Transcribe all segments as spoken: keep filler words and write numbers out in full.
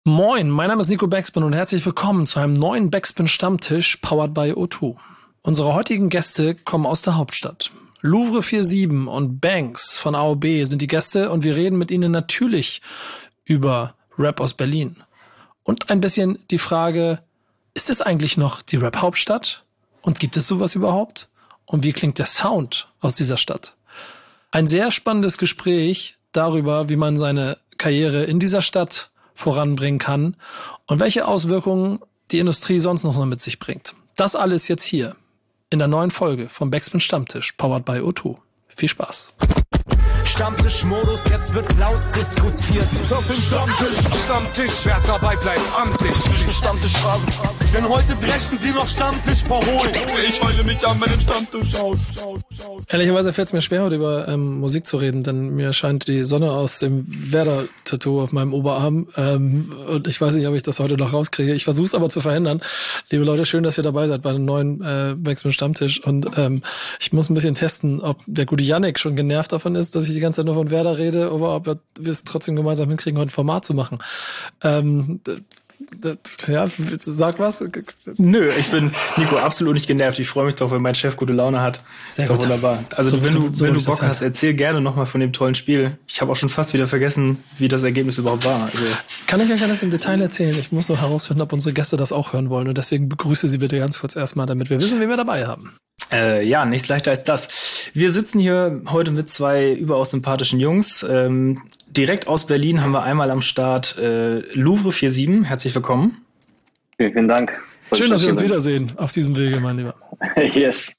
Moin, mein Name ist Nico Backspin und herzlich willkommen zu einem neuen Backspin Stammtisch powered by O zwei. Unsere heutigen Gäste kommen aus der Hauptstadt. Louvre siebenundvierzig und Banks von A O B sind die Gäste und wir reden mit ihnen natürlich über Rap aus Berlin. Und ein bisschen die Frage, ist es eigentlich noch die Rap-Hauptstadt? Und gibt es sowas überhaupt? Und wie klingt der Sound aus dieser Stadt? Ein sehr spannendes Gespräch darüber, wie man seine Karriere in dieser Stadt voranbringen kann und welche Auswirkungen die Industrie sonst noch mit sich bringt. Das alles jetzt hier in der neuen Folge vom Backspin Stammtisch, powered by O zwei. Viel Spaß. Stammtischmodus, jetzt wird laut diskutiert. Auf dem Stammtisch, Stammtisch, wer dabei bleibt, amtlich. Stammtisch fragen. Denn heute brechen sie noch Stammtisch verholen. Ich heule mich an meinem Stammtisch aus. Ehrlicherweise fällt es mir schwer, heute über ähm, Musik zu reden, denn mir scheint die Sonne aus dem Werder-Tattoo auf meinem Oberarm. Ähm, und ich weiß nicht, ob ich das heute noch rauskriege. Ich versuche es aber zu verhindern. Liebe Leute, schön, dass ihr dabei seid bei einem neuen äh, Backspin Stammtisch. Und ähm, ich muss ein bisschen testen, ob der gute Yannick schon genervt davon ist, dass ich die ganze Zeit nur von Werder rede, aber ob wir es trotzdem gemeinsam hinkriegen, heute ein Format zu machen. Ähm, das, ja, sag was. Nö, ich bin, Nico, absolut nicht genervt. Ich freue mich doch, wenn mein Chef gute Laune hat. Sehr ist doch gut. wunderbar. Also So- wenn so- du, so wenn will du ich das Bock hast, halt. erzähl gerne nochmal von dem tollen Spiel. Ich habe auch schon fast wieder vergessen, wie das Ergebnis überhaupt war. Also, Kann ich euch alles im Detail erzählen? Ich muss nur herausfinden, ob unsere Gäste das auch hören wollen. Und deswegen begrüße sie bitte ganz kurz erstmal, damit wir wissen, wen wir dabei haben. Äh, ja, nichts leichter als das. Wir sitzen hier heute mit zwei überaus sympathischen Jungs. Ähm, direkt aus Berlin haben wir einmal am Start äh, Louvre siebenundvierzig. Herzlich willkommen. Vielen, vielen Dank. Schön, dass wir uns hier wiedersehen auf diesem Wege, mein Lieber. sind. Yes.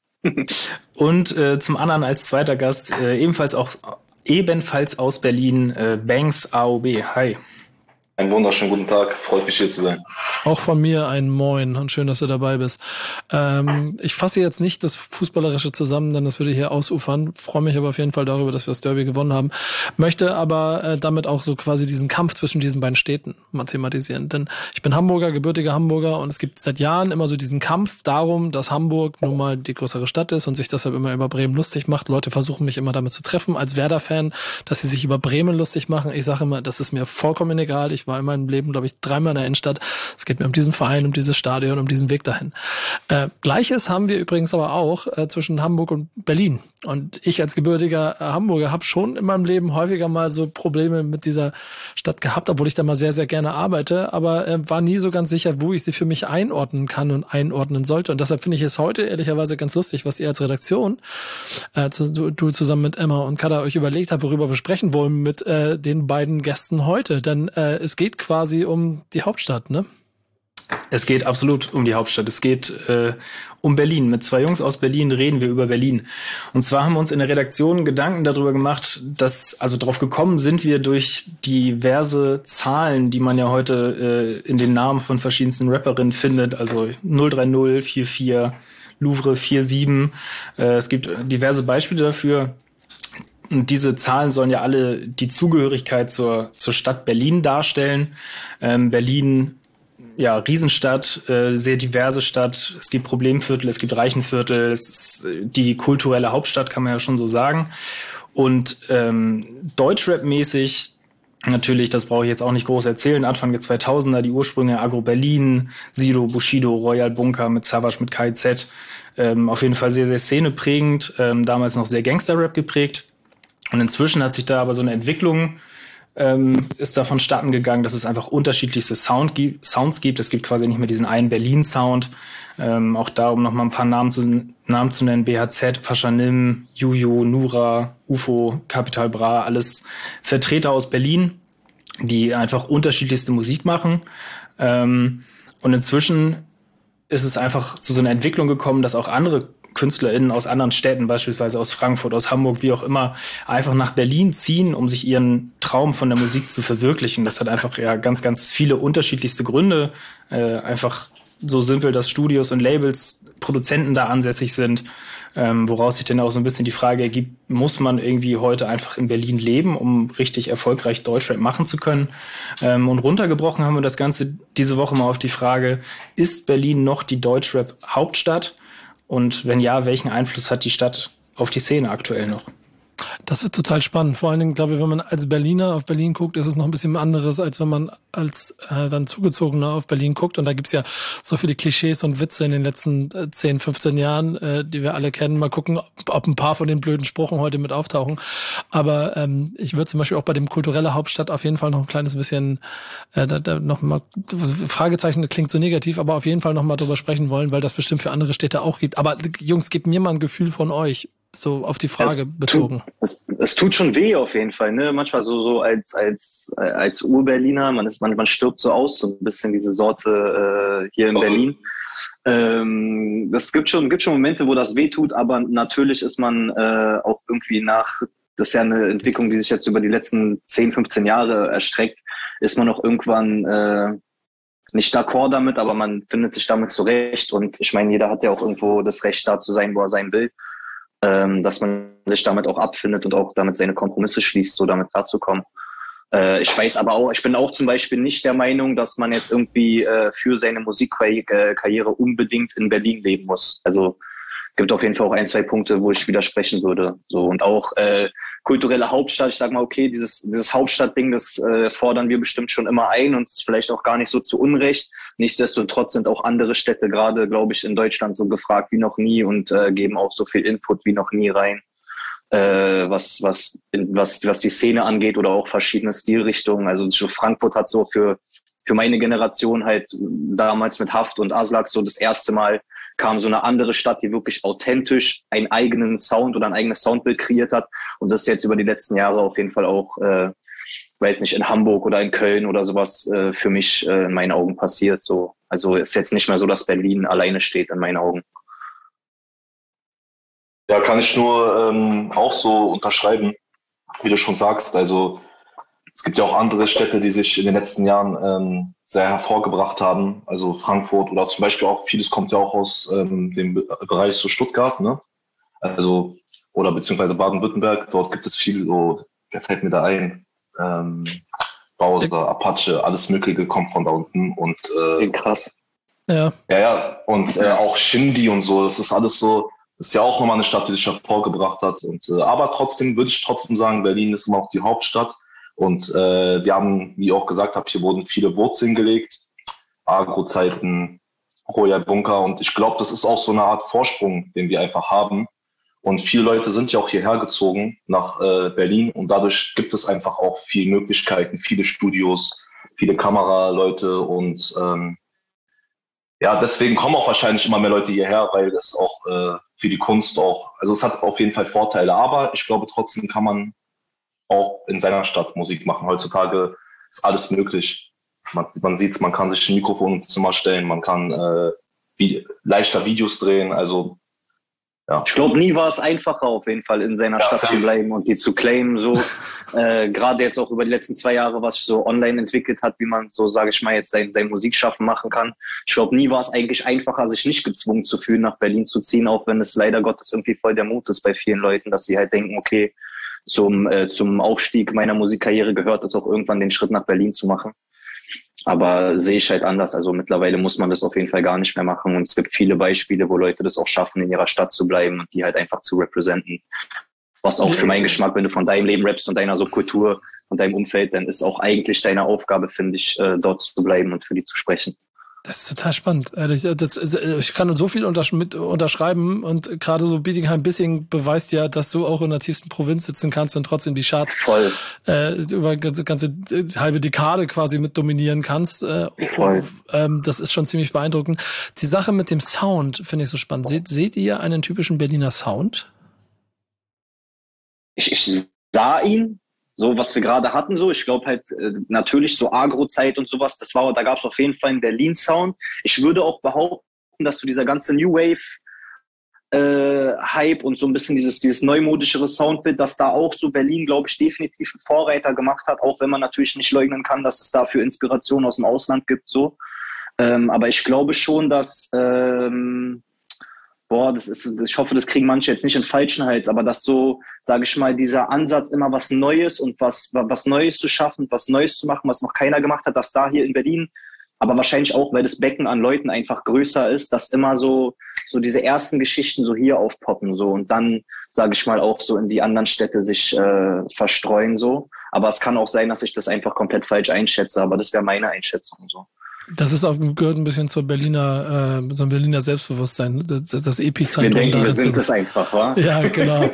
Und äh, zum anderen als zweiter Gast äh, ebenfalls auch ebenfalls aus Berlin äh, Banks A O B. Hi. Einen wunderschönen guten Tag. Freut mich, hier zu sein. Auch von mir ein Moin und schön, dass du dabei bist. Ähm, ich fasse jetzt nicht das Fußballerische zusammen, denn das würde hier ausufern. Freue mich aber auf jeden Fall darüber, dass wir das Derby gewonnen haben. Möchte aber äh, damit auch so quasi diesen Kampf zwischen diesen beiden Städten mal thematisieren. Denn ich bin Hamburger, gebürtiger Hamburger und es gibt seit Jahren immer so diesen Kampf darum, dass Hamburg nun mal die größere Stadt ist und sich deshalb immer über Bremen lustig macht. Leute versuchen mich immer damit zu treffen als Werder-Fan, dass sie sich über Bremen lustig machen. Ich sage immer, das ist mir vollkommen egal. Ich war in meinem Leben, glaube ich, dreimal in der Innenstadt. Es geht mir um diesen Verein, um dieses Stadion, um diesen Weg dahin. Äh, Gleiches haben wir übrigens aber auch äh, zwischen Hamburg und Berlin. Und ich als gebürtiger äh, Hamburger habe schon in meinem Leben häufiger mal so Probleme mit dieser Stadt gehabt, obwohl ich da mal sehr, sehr gerne arbeite, aber äh, war nie so ganz sicher, wo ich sie für mich einordnen kann und einordnen sollte. Und deshalb finde ich es heute ehrlicherweise ganz lustig, was ihr als Redaktion, äh, zu, du, du zusammen mit Emma und Kada euch überlegt habt, worüber wir sprechen wollen mit äh, den beiden Gästen heute. Denn äh, es geht quasi um die Hauptstadt, ne? Es geht absolut um die Hauptstadt. Es geht äh, um Berlin. Mit zwei Jungs aus Berlin reden wir über Berlin. Und zwar haben wir uns in der Redaktion Gedanken darüber gemacht, dass, also drauf gekommen sind wir durch diverse Zahlen, die man ja heute äh, in den Namen von verschiedensten Rapperinnen findet. Also null drei null, vier vier, Louvre siebenundvierzig. Äh, es gibt diverse Beispiele dafür. Und diese Zahlen sollen ja alle die Zugehörigkeit zur, zur Stadt Berlin darstellen. Ähm, Berlin, ja, Riesenstadt, äh, sehr diverse Stadt. Es gibt Problemviertel, es gibt Reichenviertel. Es ist die kulturelle Hauptstadt, kann man ja schon so sagen. Und ähm, Deutschrap-mäßig, natürlich, das brauche ich jetzt auch nicht groß erzählen, Anfang der zweitausender, die Ursprünge Agro Berlin, Sido, Bushido, Royal Bunker mit Savage, mit K I Z. Ähm, auf jeden Fall sehr, sehr szeneprägend, ähm, damals noch sehr Gangster-Rap geprägt. Und inzwischen hat sich da aber so eine Entwicklung ähm, ist da vonstatten gegangen, dass es einfach unterschiedlichste Sound gibt, Sounds gibt. Es gibt quasi nicht mehr diesen einen Berlin-Sound. Ähm, auch da, um noch mal ein paar Namen zu, Namen zu nennen, B H Z, Paschanim, Juju, Nura, U F O, Capital Bra, alles Vertreter aus Berlin, die einfach unterschiedlichste Musik machen. Ähm, und inzwischen ist es einfach zu so einer Entwicklung gekommen, dass auch andere KünstlerInnen aus anderen Städten, beispielsweise aus Frankfurt, aus Hamburg, wie auch immer, einfach nach Berlin ziehen, um sich ihren Traum von der Musik zu verwirklichen. Das hat einfach ja ganz, ganz viele unterschiedlichste Gründe. Äh, einfach so simpel, dass Studios und Labels, Produzenten da ansässig sind, ähm, woraus sich dann auch so ein bisschen die Frage ergibt, muss man irgendwie heute einfach in Berlin leben, um richtig erfolgreich Deutschrap machen zu können? Ähm, und runtergebrochen haben wir das Ganze diese Woche mal auf die Frage, ist Berlin noch die Deutschrap-Hauptstadt? Und wenn ja, welchen Einfluss hat die Stadt auf die Szene aktuell noch? Das wird total spannend. Vor allen Dingen, glaube ich, wenn man als Berliner auf Berlin guckt, ist es noch ein bisschen anderes, als wenn man als äh, dann Zugezogener auf Berlin guckt. Und da gibt's ja so viele Klischees und Witze in den letzten äh, zehn, fünfzehn Jahren, äh, die wir alle kennen. Mal gucken, ob, ob ein paar von den blöden Sprüchen heute mit auftauchen. Aber ähm, ich würde zum Beispiel auch bei dem kulturelle Hauptstadt auf jeden Fall noch ein kleines bisschen, äh, da, da noch mal, Fragezeichen, das klingt so negativ, aber auf jeden Fall noch mal drüber sprechen wollen, weil das bestimmt für andere Städte auch gibt. Aber Jungs, gebt mir mal ein Gefühl von euch. So auf die Frage es bezogen. Tut, es, es tut schon weh auf jeden Fall, ne? Manchmal so, so als, als, als Ur-Berliner, man ist, man, man stirbt so aus, so ein bisschen diese Sorte äh, hier in Berlin. Ähm, das gibt schon, gibt schon Momente, wo das weh tut, aber natürlich ist man äh, auch irgendwie nach, das ist ja eine Entwicklung, die sich jetzt über die letzten zehn, fünfzehn Jahre erstreckt, ist man auch irgendwann äh, nicht d'accord damit, aber man findet sich damit zurecht. Und ich meine, jeder hat ja auch irgendwo das Recht, da zu sein, wo er sein will. Ähm, dass man sich damit auch abfindet und auch damit seine Kompromisse schließt, so damit klarzukommen. Äh, ich weiß aber auch, ich bin auch zum Beispiel nicht der Meinung, dass man jetzt irgendwie äh, für seine Musikkarriere unbedingt in Berlin leben muss. Also gibt auf jeden Fall auch ein, zwei Punkte, wo ich widersprechen würde. So und auch äh, kulturelle Hauptstadt. Ich sag mal, okay, dieses dieses Hauptstadtding, das äh, fordern wir bestimmt schon immer ein und ist vielleicht auch gar nicht so zu Unrecht. Nichtsdestotrotz sind auch andere Städte gerade, glaube ich, in Deutschland so gefragt wie noch nie und äh, geben auch so viel Input wie noch nie rein, äh, was was was was die Szene angeht oder auch verschiedene Stilrichtungen. Also Frankfurt hat so für für meine Generation halt damals mit Haft und Aslak so das erste Mal kam so eine andere Stadt, die wirklich authentisch einen eigenen Sound oder ein eigenes Soundbild kreiert hat. Und das ist jetzt über die letzten Jahre auf jeden Fall auch, äh, weiß nicht, in Hamburg oder in Köln oder sowas äh, für mich äh, in meinen Augen passiert. So, also ist jetzt nicht mehr so, dass Berlin alleine steht in meinen Augen. Ja, kann ich nur ähm, auch so unterschreiben, wie du schon sagst. Also es gibt ja auch andere Städte, die sich in den letzten Jahren ähm, sehr hervorgebracht haben. Also Frankfurt oder zum Beispiel auch, vieles kommt ja auch aus ähm, dem Be- Bereich so Stuttgart, ne? Also, oder beziehungsweise Baden-Württemberg. Dort gibt es viel so, wer fällt mir da ein? Ähm, Bowser, Apache, alles Mögliche kommt von da unten. Und äh, krass. Ja. Ja, ja. Und äh, auch Shindy und so, das ist alles so, das ist ja auch nochmal eine Stadt, die sich hervorgebracht hat. Und äh, aber trotzdem würde ich trotzdem sagen, Berlin ist immer auch die Hauptstadt. Und äh, wir haben, wie ich auch gesagt habe, hier wurden viele Wurzeln gelegt, Agro-Zeiten, Royal Bunker. Und ich glaube, das ist auch so eine Art Vorsprung, den wir einfach haben. Und viele Leute sind ja auch hierher gezogen nach äh, Berlin. Und dadurch gibt es einfach auch viele Möglichkeiten, viele Studios, viele Kameraleute. Und ähm, ja, deswegen kommen auch wahrscheinlich immer mehr Leute hierher, weil es auch äh, für die Kunst auch, also es hat auf jeden Fall Vorteile. Aber ich glaube, trotzdem kann man auch in seiner Stadt Musik machen. Heutzutage ist alles möglich. Man, man sieht es, man kann sich ein Mikrofon ins Zimmer stellen, man kann äh, wie, leichter Videos drehen. Also ja. Ich glaube, nie war es einfacher, auf jeden Fall in seiner Ja, Stadt safe. zu bleiben und die zu claimen. So äh, gerade jetzt auch über die letzten zwei Jahre, was sich so online entwickelt hat, wie man so, sage ich mal, jetzt sein, sein Musikschaffen machen kann. Ich glaube, nie war es eigentlich einfacher, sich nicht gezwungen zu fühlen, nach Berlin zu ziehen, auch wenn es leider Gottes irgendwie voll der Mut ist bei vielen Leuten, dass sie halt denken, okay, zum äh, zum Aufstieg meiner Musikkarriere gehört es auch irgendwann, den Schritt nach Berlin zu machen. Aber sehe ich halt anders. Also mittlerweile muss man das auf jeden Fall gar nicht mehr machen. Und es gibt viele Beispiele, wo Leute das auch schaffen, in ihrer Stadt zu bleiben und die halt einfach zu representen. Was auch für meinen Geschmack, wenn du von deinem Leben rappst und deiner Subkultur und deinem Umfeld, dann ist auch eigentlich deine Aufgabe, finde ich, äh, dort zu bleiben und für die zu sprechen. Das ist total spannend. Ehrlich, das, ich kann so viel untersch- mit unterschreiben und gerade so Bietigheim-Bissing beweist ja, dass du auch in der tiefsten Provinz sitzen kannst und trotzdem die Charts Voll. äh, über ganze, ganze halbe Dekade quasi mit dominieren kannst. Äh, Voll. Ähm, das ist schon ziemlich beeindruckend. Die Sache mit dem Sound finde ich so spannend. Seht, seht ihr einen typischen Berliner Sound? Ich, ich sah ihn, so was wir gerade hatten, so ich glaube halt äh, natürlich so Agro-Zeit und sowas, das war, da gab es auf jeden Fall einen Berlin-Sound. Ich würde auch behaupten, dass so dieser ganze New Wave äh, Hype und so ein bisschen dieses dieses neumodischere Soundbild, dass da auch so Berlin, glaube ich, definitiv einen Vorreiter gemacht hat, auch wenn man natürlich nicht leugnen kann, dass es dafür Inspiration aus dem Ausland gibt, so. Ähm, aber ich glaube schon, dass ähm, Boah, das ist, ich hoffe, das kriegen manche jetzt nicht in den falschen Hals, aber dass so, sage ich mal, dieser Ansatz, immer was Neues und was, was Neues zu schaffen, was Neues zu machen, was noch keiner gemacht hat, dass da hier in Berlin aber wahrscheinlich auch, weil das Becken an Leuten einfach größer ist, dass immer so, so diese ersten Geschichten so hier aufpoppen so und dann, sage ich mal, auch so in die anderen Städte sich äh, verstreuen so. Aber es kann auch sein, dass ich das einfach komplett falsch einschätze, aber das wäre meine Einschätzung so. Das ist auch, gehört ein bisschen zur Berliner, äh, so ein Berliner Selbstbewusstsein, das, das Epizentrum. Wir denken, wir sind es einfach, wa? Ja, genau.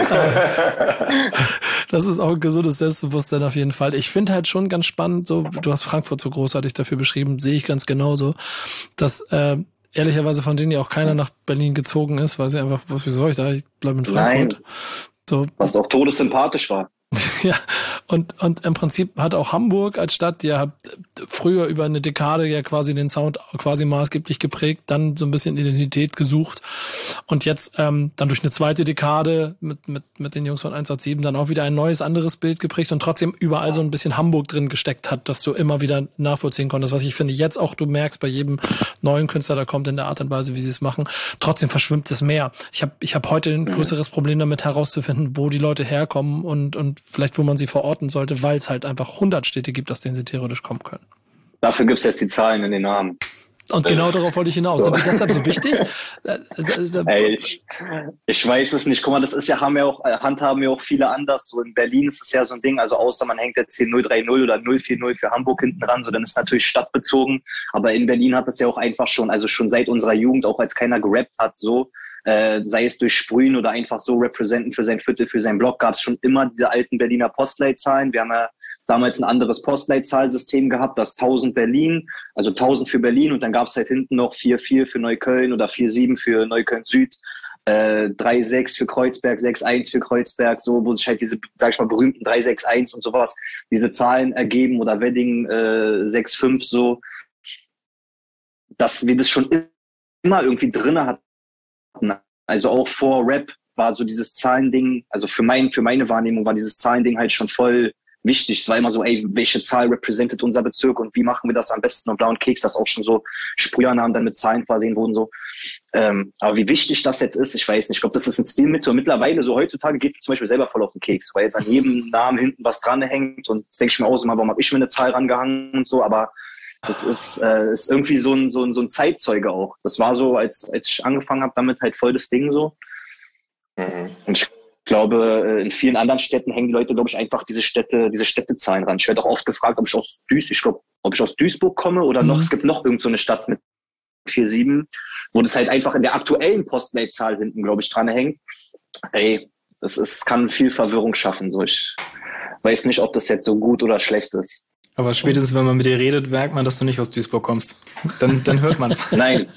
Das ist auch ein gesundes Selbstbewusstsein auf jeden Fall. Ich finde halt schon ganz spannend, so, du hast Frankfurt so großartig dafür beschrieben, sehe ich ganz genauso, dass, äh, ehrlicherweise von denen ja auch keiner nach Berlin gezogen ist, weil sie einfach, was, wie soll ich da? Ich bleibe in Frankfurt. Nein. So. Was auch todessympathisch war. Ja, und, und im Prinzip hat auch Hamburg als Stadt, die ja früher über eine Dekade ja quasi den Sound quasi maßgeblich geprägt, dann so ein bisschen Identität gesucht und jetzt ähm, dann durch eine zweite Dekade mit, mit, mit den Jungs von eins acht sieben dann auch wieder ein neues, anderes Bild geprägt und trotzdem überall so ein bisschen Hamburg drin gesteckt hat, dass du immer wieder nachvollziehen konntest, was ich finde jetzt auch, du merkst bei jedem neuen Künstler, der kommt in der Art und Weise, wie sie es machen, trotzdem verschwimmt es mehr. Ich habe ich hab heute ein größeres Problem damit herauszufinden, wo die Leute herkommen und, und vielleicht wo man sie verorten sollte, weil es halt einfach hundert Städte gibt, aus denen sie theoretisch kommen können. Dafür gibt es jetzt die Zahlen in den Namen. Und genau darauf wollte ich hinaus. Sind die deshalb so wichtig? Ey, ich, ich weiß es nicht. Guck mal, das ist ja, haben ja auch, handhaben ja auch viele anders. So in Berlin ist es ja so ein Ding, also außer man hängt jetzt hier null drei null oder null vier null für Hamburg hinten ran, so dann ist natürlich stadtbezogen. Aber in Berlin hat es ja auch einfach schon, also schon seit unserer Jugend, auch als keiner gerappt hat, so, Äh, sei es durch Sprühen oder einfach so representen für sein Viertel, für seinen Block, gab es schon immer diese alten Berliner Postleitzahlen. Wir haben ja damals ein anderes Postleitzahlsystem gehabt, das tausend Berlin, also tausend für Berlin und dann gab es halt hinten noch vier vier für Neukölln oder vier sieben für Neukölln Süd, äh, drei sechs für Kreuzberg, sechs eins für Kreuzberg, so, wo sich halt diese, sag ich mal, berühmten drei sechs eins und sowas, diese Zahlen ergeben oder Wedding äh, sechs fünf so, dass wir das schon immer irgendwie drinne hatten. Also auch vor Rap war so dieses Zahlending, also für mein, für meine Wahrnehmung war dieses Zahlending halt schon voll wichtig. Es war immer so, ey, welche Zahl repräsentiert unser Bezirk und wie machen wir das am besten? Und Blau und Keks, das auch schon so Sprühernamen dann mit Zahlen versehen wurden, so. Ähm, aber wie wichtig das jetzt ist, ich weiß nicht. Ich glaube, das ist ein Stilmittel. Und mittlerweile, so heutzutage, geht es zum Beispiel selber voll auf den Keks, weil jetzt an jedem Namen hinten was dran hängt und das denke ich mir auch so mal, warum habe ich mir eine Zahl rangehangen und so, aber das ist, äh, ist irgendwie so ein, so, ein, so ein Zeitzeuge auch. Das war so, als, als ich angefangen habe, damit halt voll das Ding so. Mhm. Und ich glaube, in vielen anderen Städten hängen die Leute, glaube ich, einfach diese Städte, diese Städtezahlen ran. Ich werde auch oft gefragt, ob ich aus Duis, ich glaube, ob ich aus Duisburg komme oder mhm. noch, es gibt noch irgend so eine Stadt mit vier sieben, wo das halt einfach in der aktuellen Postleitzahl hinten, glaube ich, dran hängt. Ey, das ist, kann viel Verwirrung schaffen. So. Ich weiß nicht, ob das jetzt so gut oder schlecht ist. Aber spätestens, wenn man mit dir redet, merkt man, dass du nicht aus Duisburg kommst. Dann, dann hört man's. Nein.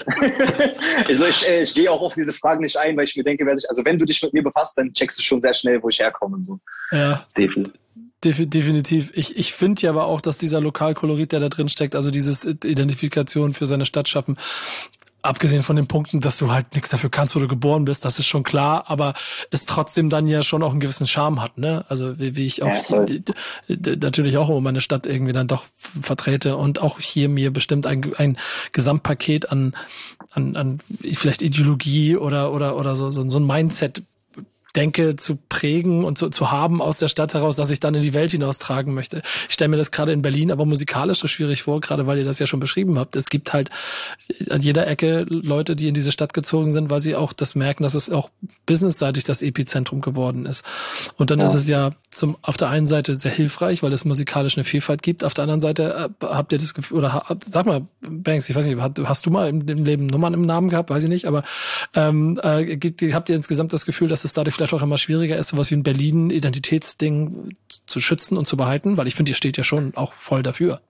Also ich, ich gehe auch auf diese Fragen nicht ein, weil ich mir denke, wer sich, also wenn du dich mit mir befasst, dann checkst du schon sehr schnell, wo ich herkomme. So. Ja. Definitiv. Definitiv. Ich, ich finde ja aber auch, dass dieser Lokalkolorit, der da drin steckt, also dieses Identifikation für seine Stadt schaffen, abgesehen von den Punkten, dass du halt nichts dafür kannst, wo du geboren bist, das ist schon klar, aber es trotzdem dann ja schon auch einen gewissen Charme hat, ne? Also wie, wie ich auch ja, die, die, natürlich auch immer meine Stadt irgendwie dann doch vertrete und auch hier mir bestimmt ein, ein Gesamtpaket an, an, an vielleicht Ideologie oder oder oder so so, so ein Mindset denke, zu prägen und zu, zu haben aus der Stadt heraus, dass ich dann in die Welt hinaustragen möchte. Ich stelle mir das gerade in Berlin aber musikalisch so schwierig vor, gerade weil ihr das ja schon beschrieben habt. Es gibt halt an jeder Ecke Leute, die in diese Stadt gezogen sind, weil sie auch das merken, dass es auch businessseitig das Epizentrum geworden ist. Und dann ja. ist es ja zum, auf der einen Seite sehr hilfreich, weil es musikalisch eine Vielfalt gibt. Auf der anderen Seite äh, habt ihr das Gefühl, oder sag mal, Banks, ich weiß nicht, hast, hast du mal im, im Leben Nummern im Namen gehabt? Weiß ich nicht, aber ähm, äh, habt ihr insgesamt das Gefühl, dass es dadurch vielleicht auch immer schwieriger ist, sowas wie ein Berlin-Identitätsding zu schützen und zu behalten? Weil ich finde, ihr steht ja schon auch voll dafür.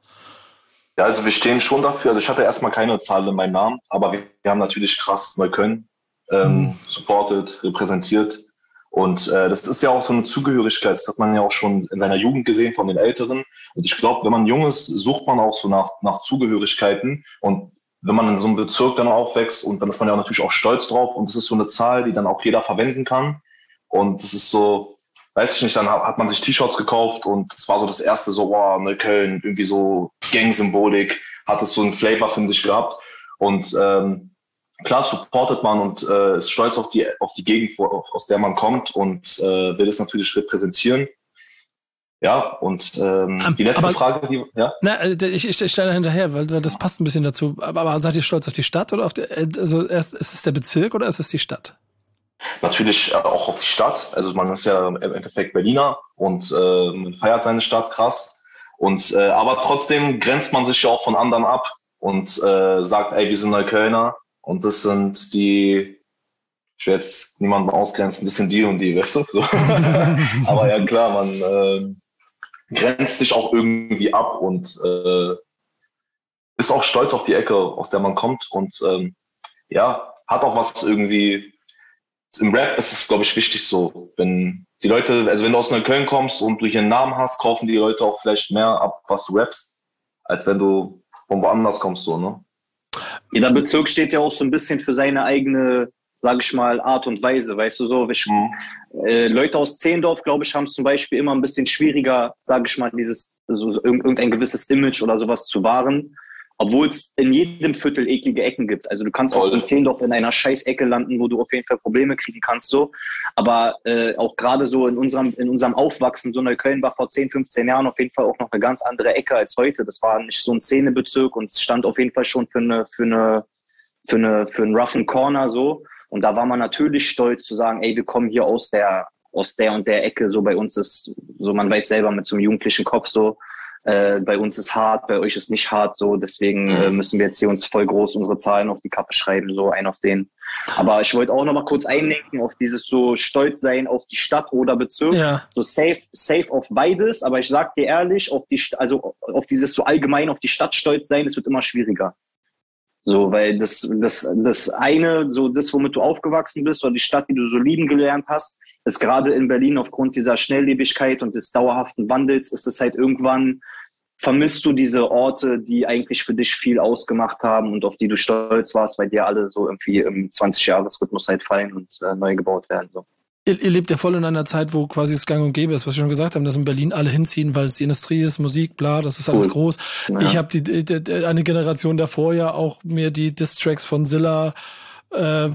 Ja, also wir stehen schon dafür. Also ich hatte erstmal keine Zahl in meinem Namen, aber wir, wir haben natürlich krass Neukölln ähm, mhm. supported, repräsentiert. Und äh, das ist ja auch so eine Zugehörigkeit, das hat man ja auch schon in seiner Jugend gesehen von den Älteren. Und ich glaube, wenn man jung ist, sucht man auch so nach, nach Zugehörigkeiten. Und wenn man in so einem Bezirk dann aufwächst, und dann ist man ja natürlich auch stolz drauf. Und das ist so eine Zahl, die dann auch jeder verwenden kann. Und das ist so, weiß ich nicht, dann hat man sich T-Shirts gekauft und es war so das erste so, wow, Neukölln, irgendwie so Gang-Symbolik, hat es so einen Flavor, finde ich, gehabt. Und ähm, klar supportet man und äh, ist stolz auf die auf die Gegend, wo, aus der man kommt und äh, will es natürlich repräsentieren. Ja, und ähm, um, die letzte aber, Frage, die, ja? Na, ich, ich, ich stelle hinterher, weil das passt ein bisschen dazu. Aber, aber seid ihr stolz auf die Stadt oder auf die, also ist, ist es der Bezirk oder ist es die Stadt? Natürlich auch auf die Stadt. Also man ist ja im Endeffekt Berliner und äh, man feiert seine Stadt krass. Und äh, aber trotzdem grenzt man sich ja auch von anderen ab und äh, sagt, ey, wir sind Neuköllner und das sind die, ich will jetzt niemanden ausgrenzen, das sind die und die, weißt du? So. Aber ja klar, man äh, grenzt sich auch irgendwie ab und äh, ist auch stolz auf die Ecke, aus der man kommt und ähm, ja, hat auch was irgendwie. Im Rap ist es, glaube ich, wichtig so, wenn die Leute, also wenn du aus Neukölln kommst und du hier einen Namen hast, kaufen die Leute auch vielleicht mehr ab, was du rappst, als wenn du von woanders kommst, so, ne? Jeder Bezirk steht ja auch so ein bisschen für seine eigene, sage ich mal, Art und Weise, weißt du so. Ich, mhm. äh, Leute aus Zehlendorf, glaube ich, haben es zum Beispiel immer ein bisschen schwieriger, sage ich mal, dieses so, irgendein gewisses Image oder sowas zu wahren, obwohl es in jedem Viertel eklige Ecken gibt. Also du kannst auch in Zehlendorf in einer Scheißecke landen, wo du auf jeden Fall Probleme kriegen kannst, so. Aber äh, auch gerade so in unserem in unserem Aufwachsen, so Neukölln war vor zehn, fünfzehn Jahren auf jeden Fall auch noch eine ganz andere Ecke als heute. Das war nicht so ein Szenebezirk und es stand auf jeden Fall schon für eine für eine für eine für einen roughen Corner so. Und da war man natürlich stolz zu sagen, ey, wir kommen hier aus der aus der und der Ecke. So bei uns ist so, man weiß selber mit so einem jugendlichen Kopf so. Äh, bei uns ist hart, bei euch ist nicht hart, so, deswegen äh, müssen wir jetzt hier uns voll groß unsere Zahlen auf die Kappe schreiben, so, ein auf den. Aber ich wollte auch noch mal kurz einlenken auf dieses so stolz sein auf die Stadt oder Bezirk, ja. So safe, safe auf beides, aber ich sag dir ehrlich, auf die, also auf dieses so allgemein auf die Stadt stolz sein, das wird immer schwieriger. So, weil das, das, das eine, so das, womit du aufgewachsen bist oder die Stadt, die du so lieben gelernt hast, ist gerade in Berlin aufgrund dieser Schnelllebigkeit und des dauerhaften Wandels, ist es halt irgendwann, vermisst du diese Orte, die eigentlich für dich viel ausgemacht haben und auf die du stolz warst, weil die alle so irgendwie im zwanzig-Jahres-Rhythmus halt fallen und äh, neu gebaut werden. So. Ihr, ihr lebt ja voll in einer Zeit, wo quasi es gang und gäbe ist, was wir schon gesagt haben, dass in Berlin alle hinziehen, weil es die Industrie ist, Musik, bla, das ist alles cool. Groß. Ja. Ich habe die, die, die eine Generation davor ja auch mir die Diss-Tracks von Zilla, äh,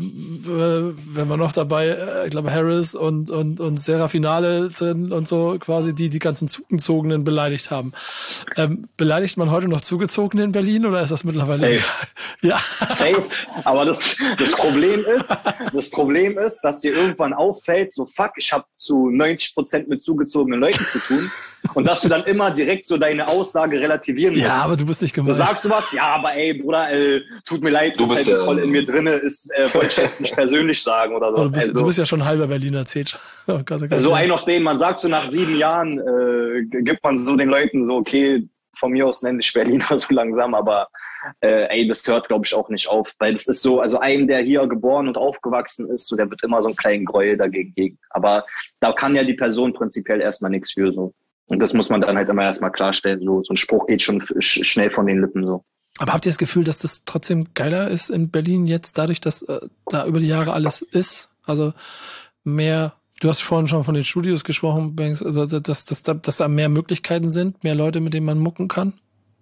wenn wir noch dabei, äh, ich glaube Harris und und und Serafinale drin und so quasi die die ganzen Zugezogenen beleidigt haben. Ähm, beleidigt man heute noch Zugezogene in Berlin oder ist das mittlerweile safe? Ja, safe. Aber das das Problem ist, das Problem ist, dass dir irgendwann auffällt, so fuck, ich habe zu neunzig Prozent mit zugezogenen Leuten zu tun. Und dass du dann immer direkt so deine Aussage relativieren musst. Ja, aber du bist nicht gemeint. Du sagst du was, ja, aber ey, Bruder, äh, tut mir leid, du bist halt ja voll in mir drinne, ist, äh, wollte ich jetzt nicht persönlich sagen oder so. Du bist, also, du bist ja schon halber Berliner Zetsch. Oh Gott, oh Gott. So ein auf den, man sagt so nach sieben Jahren, äh, gibt man so den Leuten so, okay, von mir aus nenne ich Berliner so langsam, aber äh, ey, das hört, glaube ich, auch nicht auf, weil das ist so, also ein, der hier geboren und aufgewachsen ist, so, der wird immer so einen kleinen Gräuel dagegen gegen. Aber da kann ja die Person prinzipiell erstmal nichts für, so. Und das muss man dann halt immer erstmal klarstellen. So, so ein Spruch geht schon f- schnell von den Lippen so. Aber habt ihr das Gefühl, dass das trotzdem geiler ist in Berlin jetzt, dadurch, dass äh, da über die Jahre alles ist? Also mehr, du hast vorhin schon von den Studios gesprochen, Banks, also dass, dass, dass da mehr Möglichkeiten sind, mehr Leute, mit denen man mucken kann?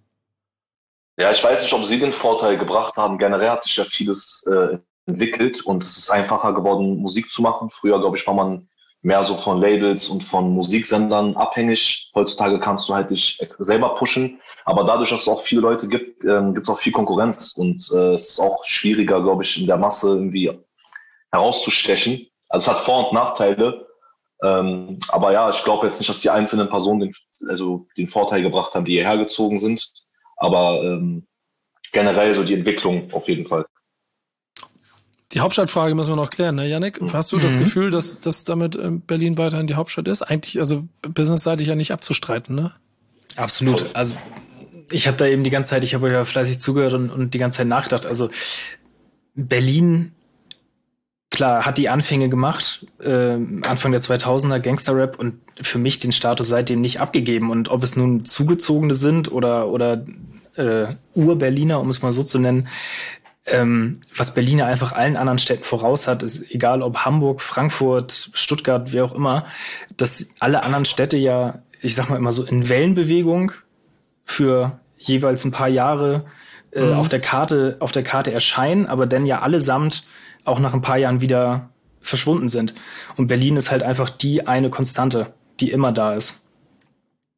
Ja, ich weiß nicht, ob sie den Vorteil gebracht haben. Generell hat sich ja vieles äh, entwickelt und es ist einfacher geworden, Musik zu machen. Früher, glaube ich, war man mehr so von Labels und von Musiksendern abhängig. Heutzutage kannst du halt dich selber pushen. Aber dadurch, dass es auch viele Leute gibt, ähm, gibt es auch viel Konkurrenz. Und äh, es ist auch schwieriger, glaube ich, in der Masse irgendwie herauszustechen. Also es hat Vor- und Nachteile. Ähm, aber ja, ich glaube jetzt nicht, dass die einzelnen Personen den, also den Vorteil gebracht haben, die hierher gezogen sind. Aber ähm, generell so die Entwicklung auf jeden Fall. Die Hauptstadtfrage müssen wir noch klären, ne, Yannick? Hast du mhm. das Gefühl, dass, dass damit Berlin weiterhin die Hauptstadt ist? Eigentlich, also businessseitig ja nicht abzustreiten, ne? Absolut. Also ich habe da eben die ganze Zeit, ich habe euch ja fleißig zugehört und, und die ganze Zeit nachgedacht. Also Berlin, klar, hat die Anfänge gemacht, äh, Anfang der zweitausender, Gangster-Rap, und für mich den Status seitdem nicht abgegeben. Und ob es nun Zugezogene sind oder, oder äh, Ur-Berliner, um es mal so zu nennen, Ähm, was Berlin ja einfach allen anderen Städten voraus hat, ist egal ob Hamburg, Frankfurt, Stuttgart, wie auch immer, dass alle anderen Städte ja, ich sag mal immer so in Wellenbewegung für jeweils ein paar Jahre äh, mhm. auf der Karte, auf der Karte erscheinen, aber dann ja allesamt auch nach ein paar Jahren wieder verschwunden sind. Und Berlin ist halt einfach die eine Konstante, die immer da ist.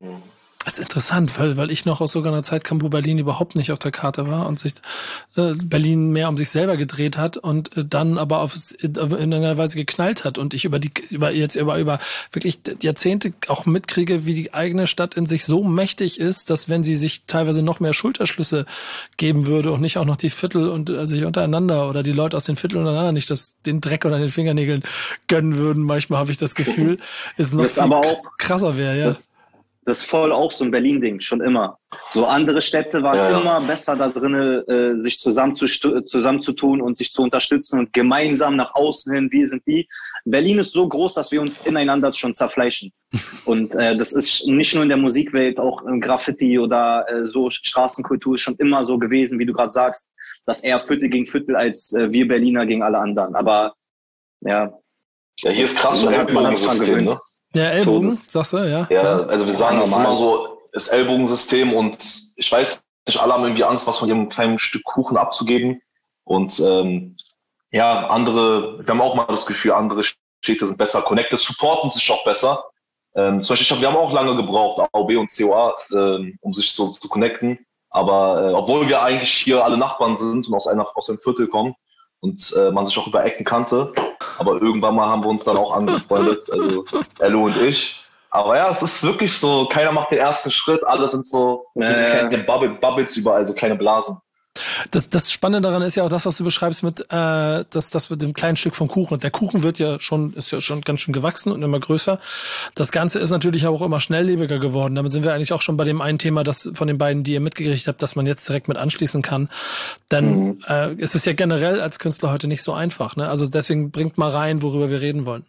Mhm. Das ist interessant, weil, weil ich noch aus sogar einer Zeit kam, wo Berlin überhaupt nicht auf der Karte war und sich äh, Berlin mehr um sich selber gedreht hat und äh, dann aber auf in irgendeiner Weise geknallt hat und ich über die über jetzt über über wirklich Jahrzehnte auch mitkriege, wie die eigene Stadt in sich so mächtig ist, dass wenn sie sich teilweise noch mehr Schulterschlüsse geben würde und nicht auch noch die Viertel und äh, sich untereinander oder die Leute aus den Vierteln untereinander nicht das den Dreck unter den Fingernägeln gönnen würden, manchmal habe ich das Gefühl, ist noch das viel aber auch, krasser wäre, ja. Das, Das ist voll auch so ein Berlin-Ding, schon immer. So andere Städte waren ja. immer besser da drin, äh, sich zusammenzutun und sich zu unterstützen und gemeinsam nach außen hin, wir sind die. Berlin ist so groß, dass wir uns ineinander schon zerfleischen. Und äh, das ist nicht nur in der Musikwelt, auch im Graffiti oder äh, so Straßenkultur ist schon immer so gewesen, wie du gerade sagst, dass eher Viertel gegen Viertel als äh, wir Berliner gegen alle anderen. Aber ja. Ja, hier ist krass so Ellbogensystem, ne? Ja, Ellbogen, sagst du, ja. Ja, also wir sagen das immer so, das Ellbogensystem und ich weiß nicht, alle haben irgendwie Angst, was von ihrem kleinen Stück Kuchen abzugeben und ähm, ja, andere, wir haben auch mal das Gefühl, andere Städte sind besser connected, supporten sich auch besser. Ähm, zum Beispiel, ich hab, wir haben auch lange gebraucht, A O B und C O A, ähm, um sich so zu connecten, aber äh, obwohl wir eigentlich hier alle Nachbarn sind und aus, einer, aus einem Viertel kommen, und äh, man sich auch über Ecken kannte. Aber irgendwann mal haben wir uns dann auch angefreundet, also Ello und ich. Aber ja, es ist wirklich so, keiner macht den ersten Schritt, alle sind so, äh, so kleine Bubble, Bubbles überall, so kleine Blasen. Das, das Spannende daran ist ja auch das, was du beschreibst mit, äh, das, das mit dem kleinen Stück vom Kuchen. Und der Kuchen wird ja schon, ist ja schon ganz schön gewachsen und immer größer. Das Ganze ist natürlich auch immer schnelllebiger geworden. Damit sind wir eigentlich auch schon bei dem einen Thema, das von den beiden, die ihr mitgekriegt habt, dass man jetzt direkt mit anschließen kann. Denn mhm. äh, es ist ja generell als Künstler heute nicht so einfach. Ne? Also deswegen bringt mal rein, worüber wir reden wollen.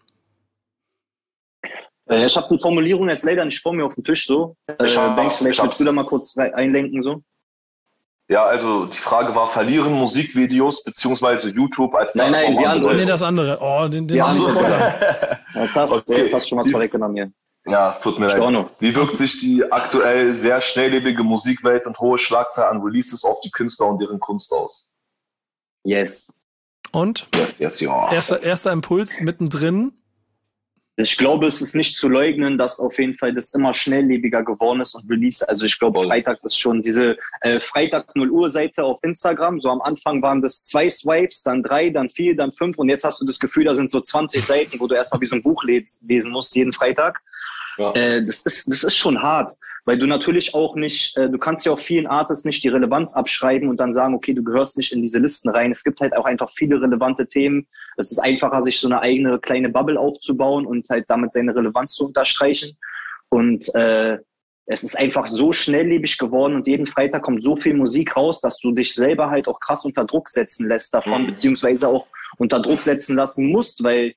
Äh, ich habe die Formulierung jetzt leider nicht vor mir auf dem Tisch so. Äh, Banks, vielleicht willst du da mal kurz einlenken so? Ja, also die Frage war, verlieren Musikvideos beziehungsweise YouTube als Nein, nein, die andere. Nee, das andere. Oh, den, den ja, so. Jetzt hast, okay. jetzt hast du schon was vorweggenommen hier. Ja, es tut mir leid. Wie wirkt sich die aktuell sehr schnelllebige Musikwelt und hohe Schlagzahl an Releases auf die Künstler und deren Kunst aus? Yes. Und? Yes, yes, ja. Erster, erster Impuls mittendrin. Ich glaube, es ist nicht zu leugnen, dass auf jeden Fall das immer schnelllebiger geworden ist und Release. Also ich glaube, freitags ist schon diese äh, Freitag null Uhr Seite auf Instagram. So am Anfang waren das zwei Swipes, dann drei, dann vier, dann fünf. Und jetzt hast du das Gefühl, da sind so zwanzig Seiten, wo du erstmal wie so ein Buch lesen musst jeden Freitag. Ja. Äh, das ist, das ist schon hart, weil du natürlich auch nicht, äh, du kannst ja auch vielen Artists nicht die Relevanz abschreiben und dann sagen, okay, du gehörst nicht in diese Listen rein. Es gibt halt auch einfach viele relevante Themen. Es ist einfacher, sich so eine eigene kleine Bubble aufzubauen und halt damit seine Relevanz zu unterstreichen. Und äh, es ist einfach so schnelllebig geworden und jeden Freitag kommt so viel Musik raus, dass du dich selber halt auch krass unter Druck setzen lässt davon, mhm. beziehungsweise auch unter Druck setzen lassen musst, weil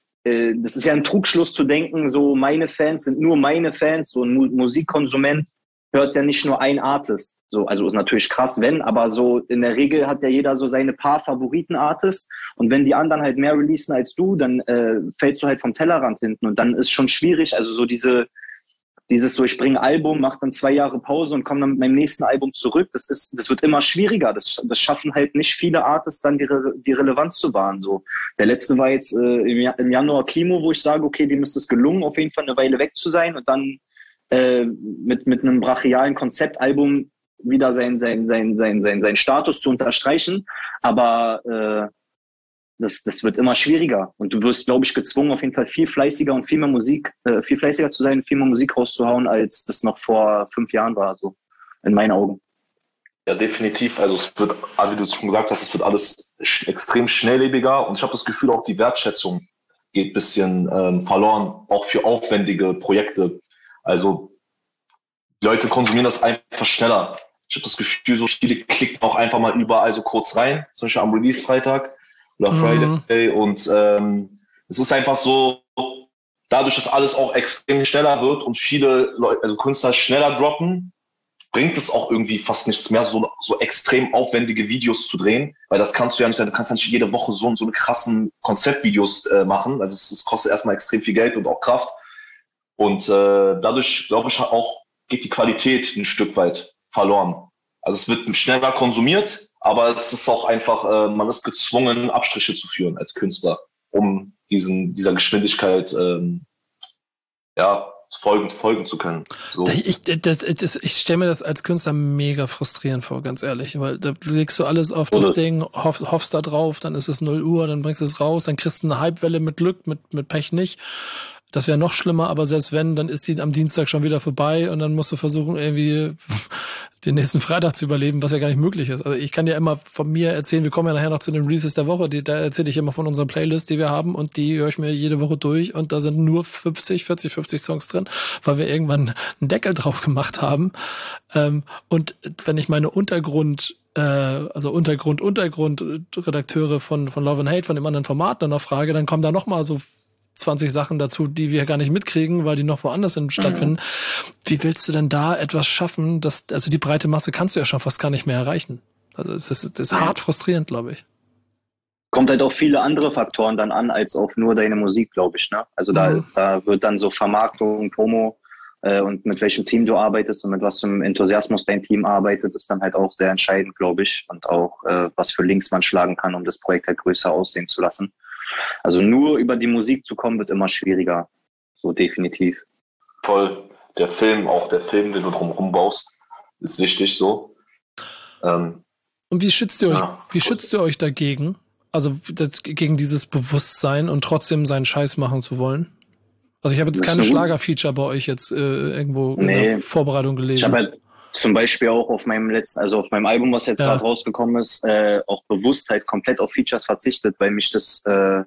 das ist ja ein Trugschluss zu denken, so meine Fans sind nur meine Fans, so ein Musikkonsument hört ja nicht nur ein Artist. So, also ist natürlich krass, wenn, aber so in der Regel hat ja jeder so seine paar Favoriten-Artists und wenn die anderen halt mehr releasen als du, dann äh, fällst du halt vom Tellerrand hinten und dann ist schon schwierig, also so diese Dieses so, ich bringe ein Album, mache dann zwei Jahre Pause und komme dann mit meinem nächsten Album zurück. Das ist, das wird immer schwieriger. Das, das schaffen halt nicht viele Artists dann die, Re, die Relevanz zu wahren. So, der letzte war jetzt äh, im, im Januar Kimo, wo ich sage, okay, dem ist es gelungen, auf jeden Fall eine Weile weg zu sein und dann äh, mit mit einem brachialen Konzeptalbum wieder sein sein sein sein sein sein Status zu unterstreichen. Aber äh, Das, das wird immer schwieriger und du wirst, glaube ich, gezwungen, auf jeden Fall viel fleißiger und viel mehr Musik, äh, viel fleißiger zu sein, viel mehr Musik rauszuhauen, als das noch vor fünf Jahren war, so in meinen Augen. Ja, definitiv. Also es wird, wie du es schon gesagt hast, es wird alles sch- extrem schnelllebiger und ich habe das Gefühl, auch die Wertschätzung geht ein bisschen ähm, verloren, auch für aufwendige Projekte. Also die Leute konsumieren das einfach schneller. Ich habe das Gefühl, so viele klicken auch einfach mal überall so kurz rein, zum Beispiel am Release-Freitag oder Friday mhm. und ähm, es ist einfach so, dadurch, dass alles auch extrem schneller wird und viele Leute, also Künstler schneller droppen, bringt es auch irgendwie fast nichts mehr, so, so extrem aufwendige Videos zu drehen, weil das kannst du ja nicht, du kannst ja nicht jede Woche so, so eine krassen Konzeptvideos äh, machen, also es, es kostet erstmal extrem viel Geld und auch Kraft und äh, dadurch, glaube ich, auch geht die Qualität ein Stück weit verloren. Also es wird schneller konsumiert, aber es ist auch einfach, äh, man ist gezwungen, Abstriche zu führen als Künstler, um diesen dieser Geschwindigkeit ähm, ja, folgen, folgen zu können. So. Ich, das, das, ich stelle mir das als Künstler mega frustrierend vor, ganz ehrlich, weil da legst du alles auf das, das Ding, hoff, hoffst da drauf, dann ist es null Uhr, dann bringst du es raus, dann kriegst du eine Hypewelle mit Glück, mit, mit Pech nicht. Das wäre noch schlimmer, aber selbst wenn, dann ist die am Dienstag schon wieder vorbei und dann musst du versuchen, irgendwie den nächsten Freitag zu überleben, was ja gar nicht möglich ist. Also ich kann ja immer von mir erzählen, wir kommen ja nachher noch zu den Releases der Woche, die, da erzähle ich immer von unserer Playlist, die wir haben und die höre ich mir jede Woche durch und da sind nur fünfzig, vierzig, fünfzig Songs drin, weil wir irgendwann einen Deckel drauf gemacht haben. Und wenn ich meine Untergrund also Untergrund, Untergrund-Redakteure von, von Love and Hate, von dem anderen Format dann noch frage, dann kommen da noch mal so zwanzig Sachen dazu, die wir gar nicht mitkriegen, weil die noch woanders sind, stattfinden. Mhm. Wie willst du denn da etwas schaffen, dass, also die breite Masse kannst du ja schon fast gar nicht mehr erreichen. Also es ist, es ist hart frustrierend, glaube ich. Kommt halt auf viele andere Faktoren dann an, als auf nur deine Musik, glaube ich, ne? Also da, mhm. da wird dann so Vermarktung, Promo äh, und mit welchem Team du arbeitest und mit was für einem Enthusiasmus dein Team arbeitet, ist dann halt auch sehr entscheidend, glaube ich. Und auch, äh, was für Links man schlagen kann, um das Projekt halt größer aussehen zu lassen. Also nur über die Musik zu kommen, wird immer schwieriger. So definitiv. Voll. Der Film, auch der Film, den du drumherum baust, ist wichtig so. Ähm, und wie schützt ihr euch, ja, wie schützt ihr euch dagegen? Also das, gegen dieses Bewusstsein und trotzdem seinen Scheiß machen zu wollen? Also ich habe jetzt keine Schlager-Feature bei euch jetzt äh, irgendwo nee. in der Vorbereitung gelesen. Ich habe halt zum Beispiel auch auf meinem letzten, also auf meinem Album, was jetzt ja. gerade rausgekommen ist, äh, auch bewusst halt komplett auf Features verzichtet, weil mich das, äh,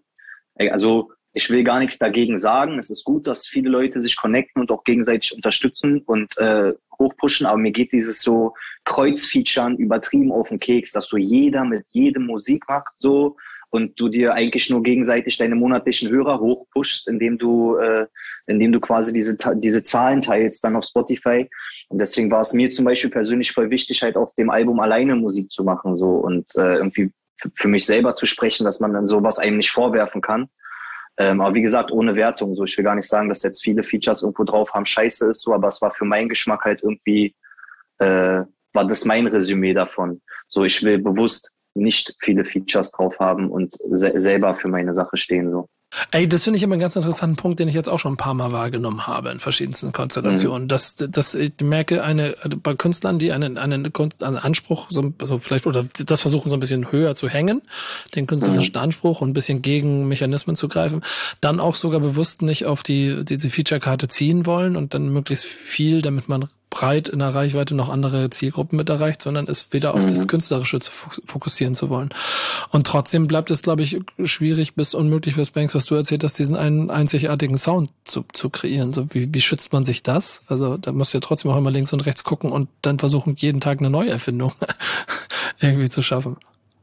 also ich will gar nichts dagegen sagen. Es ist gut, dass viele Leute sich connecten und auch gegenseitig unterstützen und äh, hochpushen, aber mir geht dieses so Kreuzfeaturen übertrieben auf den Keks, dass so jeder mit jedem Musik macht so und du dir eigentlich nur gegenseitig deine monatlichen Hörer hochpushst, indem du äh, indem du quasi diese diese Zahlen teilst dann auf Spotify. Und deswegen war es mir zum Beispiel persönlich voll wichtig, halt auf dem Album alleine Musik zu machen so und äh, irgendwie f- für mich selber zu sprechen, dass man dann sowas einem nicht vorwerfen kann. Ähm, aber wie gesagt, ohne Wertung. So, ich will gar nicht sagen, dass jetzt viele Features irgendwo drauf haben, scheiße ist so, aber es war für meinen Geschmack halt irgendwie, äh, war das mein Resümee davon. So, ich will bewusst nicht viele Features drauf haben und se- selber für meine Sache stehen so. Ey, das finde ich immer einen ganz interessanten Punkt, den ich jetzt auch schon ein paar Mal wahrgenommen habe in verschiedensten Konstellationen. Mhm. Dass, dass ich merke, eine, bei Künstlern, die einen, einen, einen Anspruch, so, also vielleicht, oder das versuchen so ein bisschen höher zu hängen, den künstlerischen mhm. Anspruch und ein bisschen gegen Mechanismen zu greifen, dann auch sogar bewusst nicht auf die, diese Feature-Karte ziehen wollen und dann möglichst viel, damit man breit in der Reichweite noch andere Zielgruppen mit erreicht, sondern es wieder auf mhm. das Künstlerische zu fokussieren zu wollen. Und trotzdem bleibt es, glaube ich, schwierig bis unmöglich fürs Banks, was du erzählt hast, diesen einen einzigartigen Sound zu, zu kreieren. So, wie, wie schützt man sich das? Also da musst du ja trotzdem auch immer links und rechts gucken und dann versuchen, jeden Tag eine Neuerfindung irgendwie zu schaffen.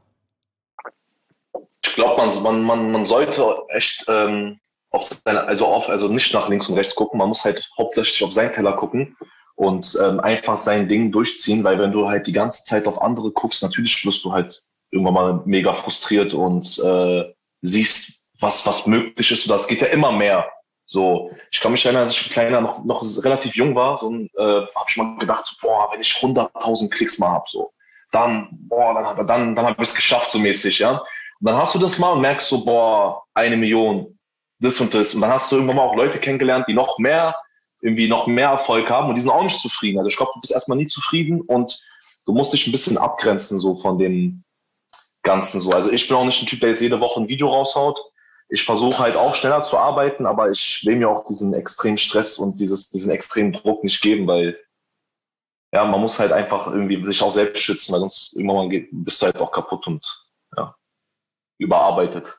Ich glaube, man, man, man, man sollte echt ähm, auf seine, also auf, also nicht nach links und rechts gucken, man muss halt hauptsächlich auf seinen Teller gucken und ähm, einfach sein Ding durchziehen, weil wenn du halt die ganze Zeit auf andere guckst, natürlich wirst du halt irgendwann mal mega frustriert und äh, siehst, was was möglich ist. Und das geht ja immer mehr. So, ich kann mich erinnern, als ich kleiner noch noch relativ jung war, so äh, habe ich mal gedacht, so, boah, wenn ich hunderttausend Klicks mal hab, so, dann, boah, dann dann dann habe ich es geschafft, so mäßig, ja. Und dann hast du das mal und merkst so, boah, eine Million, das und das. Und dann hast du irgendwann mal auch Leute kennengelernt, die noch mehr irgendwie noch mehr Erfolg haben und die sind auch nicht zufrieden. Also ich glaube, du bist erstmal nie zufrieden und du musst dich ein bisschen abgrenzen so von dem Ganzen so. Also ich bin auch nicht ein Typ, der jetzt jede Woche ein Video raushaut. Ich versuche halt auch schneller zu arbeiten, aber ich will mir auch diesen extremen Stress und dieses, diesen extremen Druck nicht geben, weil ja, man muss halt einfach irgendwie sich auch selbst schützen, weil sonst irgendwann mal geht, bist du halt auch kaputt und ja, überarbeitet.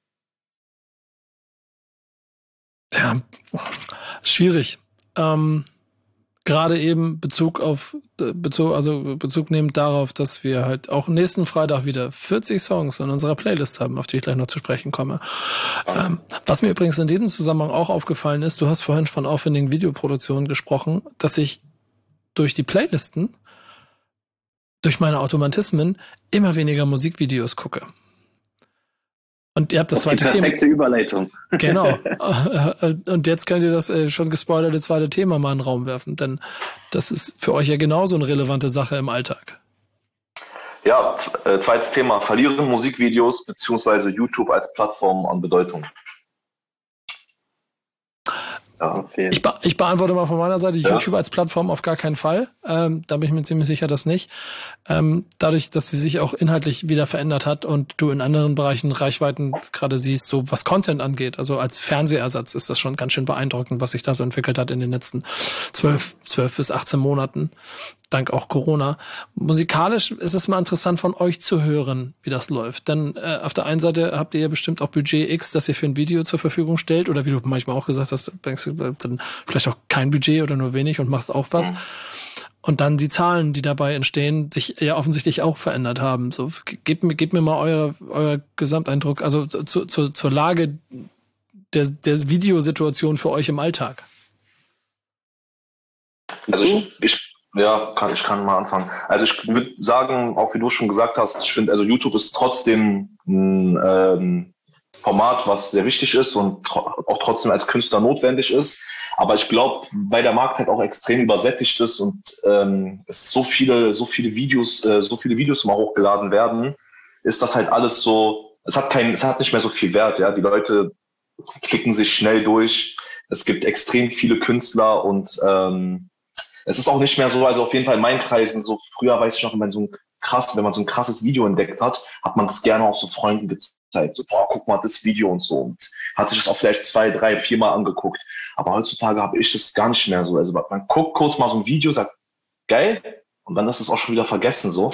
Ja, schwierig. Ähm, gerade eben Bezug auf Bezug, also Bezug nehmend darauf, dass wir halt auch nächsten Freitag wieder vierzig Songs in unserer Playlist haben, auf die ich gleich noch zu sprechen komme. Ähm, was mir übrigens in diesem Zusammenhang auch aufgefallen ist, du hast vorhin von aufwendigen Videoproduktionen gesprochen, dass ich durch die Playlisten, durch meine Automatismen immer weniger Musikvideos gucke. Und ihr habt das, das zweite Thema. Die perfekte Thema. Überleitung. Genau. Und jetzt könnt ihr das äh, schon gespoilerte zweite Thema mal in den Raum werfen, denn das ist für euch ja genauso eine relevante Sache im Alltag. Ja, äh, zweites Thema. Verlieren Musikvideos bzw. YouTube als Plattform an Bedeutung? Ja, ich, be- ich beantworte mal von meiner Seite, Ja. YouTube als Plattform auf gar keinen Fall. Ähm, da bin ich mir ziemlich sicher, dass nicht. Ähm, dadurch, dass sie sich auch inhaltlich wieder verändert hat und du in anderen Bereichen Reichweiten gerade siehst, so was Content angeht. Also als Fernsehersatz ist das schon ganz schön beeindruckend, was sich da so entwickelt hat in den letzten zwölf, zwölf bis achtzehn Monaten. Dank auch Corona. Musikalisch ist es mal interessant von euch zu hören, wie das läuft. Denn äh, auf der einen Seite habt ihr ja bestimmt auch Budget X, das ihr für ein Video zur Verfügung stellt. Oder wie du manchmal auch gesagt hast, denkst du dann vielleicht auch kein Budget oder nur wenig und machst auch was. Und dann die Zahlen, die dabei entstehen, sich ja offensichtlich auch verändert haben. So, gebt mir, gebt mir mal euer, euer Gesamteindruck, also zu, zu, zur Lage der, der Videosituation für euch im Alltag. Also ich, ich ja, kann, ich kann mal anfangen. Also ich würde sagen, auch wie du schon gesagt hast, ich finde, also YouTube ist trotzdem ein ähm, Format, was sehr wichtig ist und tro- auch trotzdem als Künstler notwendig ist. Aber ich glaube, weil der Markt halt auch extrem übersättigt ist und ähm, es so viele, so viele Videos, äh, so viele Videos mal hochgeladen werden, ist das halt alles so, es hat kein, es hat nicht mehr so viel Wert, ja. Die Leute klicken sich schnell durch. Es gibt extrem viele Künstler und ähm, es ist auch nicht mehr so, also auf jeden Fall in meinen Kreisen, so früher weiß ich noch, wenn man so ein krass, wenn man so ein krasses Video entdeckt hat, hat man es gerne auch so Freunden gezeigt. So, boah, guck mal das Video und so. Und hat sich das auch vielleicht zwei, drei, vier Mal angeguckt. Aber heutzutage habe ich das gar nicht mehr so. Also man guckt kurz mal so ein Video, sagt, geil, und dann ist es auch schon wieder vergessen so.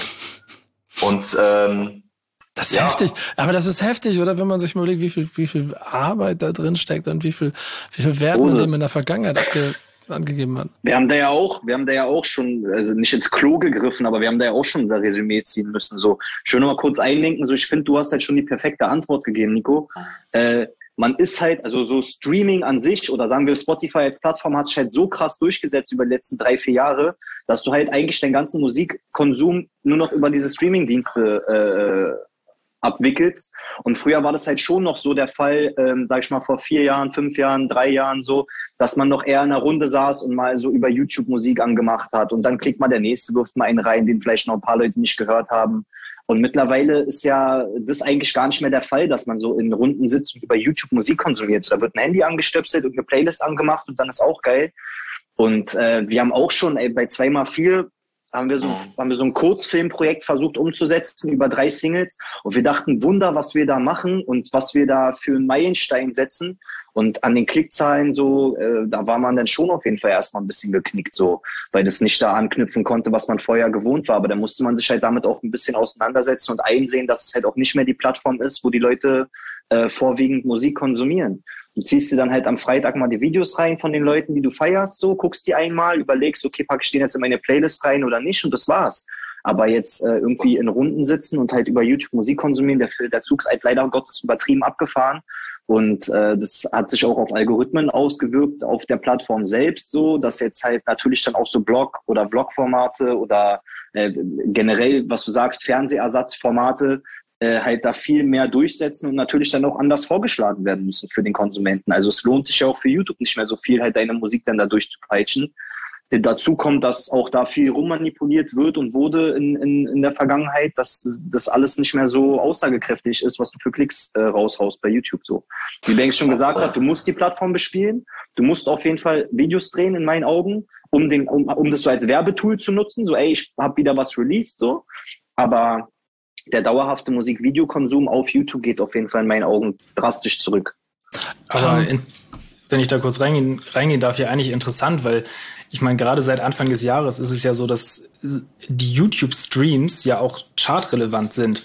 Und ähm, Das ist ja. heftig. Aber das ist heftig, oder? Wenn man sich mal überlegt, wie viel, wie viel Arbeit da drin steckt und wie viel, wie viel Wert man Oh, dem in der Vergangenheit abge, angegeben hat. Wir haben da ja auch, wir haben da ja auch schon, also nicht ins Klo gegriffen, aber wir haben da ja auch schon unser Resümee ziehen müssen. So, schön noch mal kurz einlenken. So, ich finde, du hast halt schon die perfekte Antwort gegeben, Nico. Äh, man ist halt, also so Streaming an sich oder sagen wir Spotify als Plattform hat sich halt so krass durchgesetzt über die letzten drei, vier Jahre, dass du halt eigentlich deinen ganzen Musikkonsum nur noch über diese Streamingdienste äh, abwickelst. Und früher war das halt schon noch so der Fall, ähm, sag ich mal, vor vier Jahren, fünf Jahren, drei Jahren so, dass man noch eher in einer Runde saß und mal so über YouTube Musik angemacht hat. Und dann klickt mal der Nächste, wirft mal einen rein, den vielleicht noch ein paar Leute nicht gehört haben. Und mittlerweile ist ja das eigentlich gar nicht mehr der Fall, dass man so in Runden sitzt und über YouTube Musik konsumiert. Da wird ein Handy angestöpselt und eine Playlist angemacht und dann ist auch geil. Und äh, wir haben auch schon ey, bei zwei mal vier haben wir so, haben wir so ein Kurzfilmprojekt versucht umzusetzen über drei Singles. Und wir dachten, Wunder, was wir da machen und was wir da für einen Meilenstein setzen. Und an den Klickzahlen so, äh, da war man dann schon auf jeden Fall erstmal ein bisschen geknickt, so, weil das nicht da anknüpfen konnte, was man vorher gewohnt war. Aber da musste man sich halt damit auch ein bisschen auseinandersetzen und einsehen, dass es halt auch nicht mehr die Plattform ist, wo die Leute äh, vorwiegend Musik konsumieren. Du ziehst dir dann halt am Freitag mal die Videos rein von den Leuten, die du feierst, so, guckst die einmal, überlegst, okay, pack ich den jetzt in meine Playlist rein oder nicht und das war's. Aber jetzt äh, irgendwie in Runden sitzen und halt über YouTube Musik konsumieren, der, der Zug ist halt leider Gottes übertrieben abgefahren. Und äh, das hat sich auch auf Algorithmen ausgewirkt, auf der Plattform selbst so, dass jetzt halt natürlich dann auch so Blog- oder Vlog-Formate oder äh, generell, was du sagst, Fernsehersatzformate äh, halt da viel mehr durchsetzen und natürlich dann auch anders vorgeschlagen werden müssen für den Konsumenten. Also es lohnt sich ja auch für YouTube nicht mehr so viel, halt deine Musik dann da durchzupeitschen. Denn dazu kommt, dass auch da viel rummanipuliert wird und wurde in, in, in der Vergangenheit, dass das alles nicht mehr so aussagekräftig ist, was du für Klicks äh, raushaust bei YouTube so. Wie Banks schon gesagt hat, du musst die Plattform bespielen, du musst auf jeden Fall Videos drehen, in meinen Augen, um den, um, um das so als Werbetool zu nutzen, so ey, ich habe wieder was released, so. Aber der dauerhafte Musikvideokonsum auf YouTube geht auf jeden Fall in meinen Augen drastisch zurück. Aber in, wenn ich da kurz reingehen, reingehen darf, ja eigentlich interessant, weil ich meine, gerade seit Anfang des Jahres ist es ja so, dass die YouTube-Streams ja auch chartrelevant sind.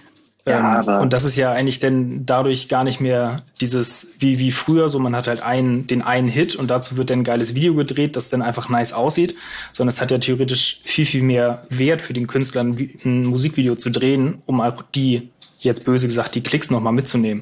Ja, ähm, und das ist ja eigentlich denn dadurch gar nicht mehr dieses, wie, wie früher, so man hat halt einen, den einen Hit und dazu wird dann ein geiles Video gedreht, das dann einfach nice aussieht, sondern es hat ja theoretisch viel, viel mehr Wert für den Künstler, ein, ein Musikvideo zu drehen, um auch die, jetzt böse gesagt, die Klicks nochmal mitzunehmen.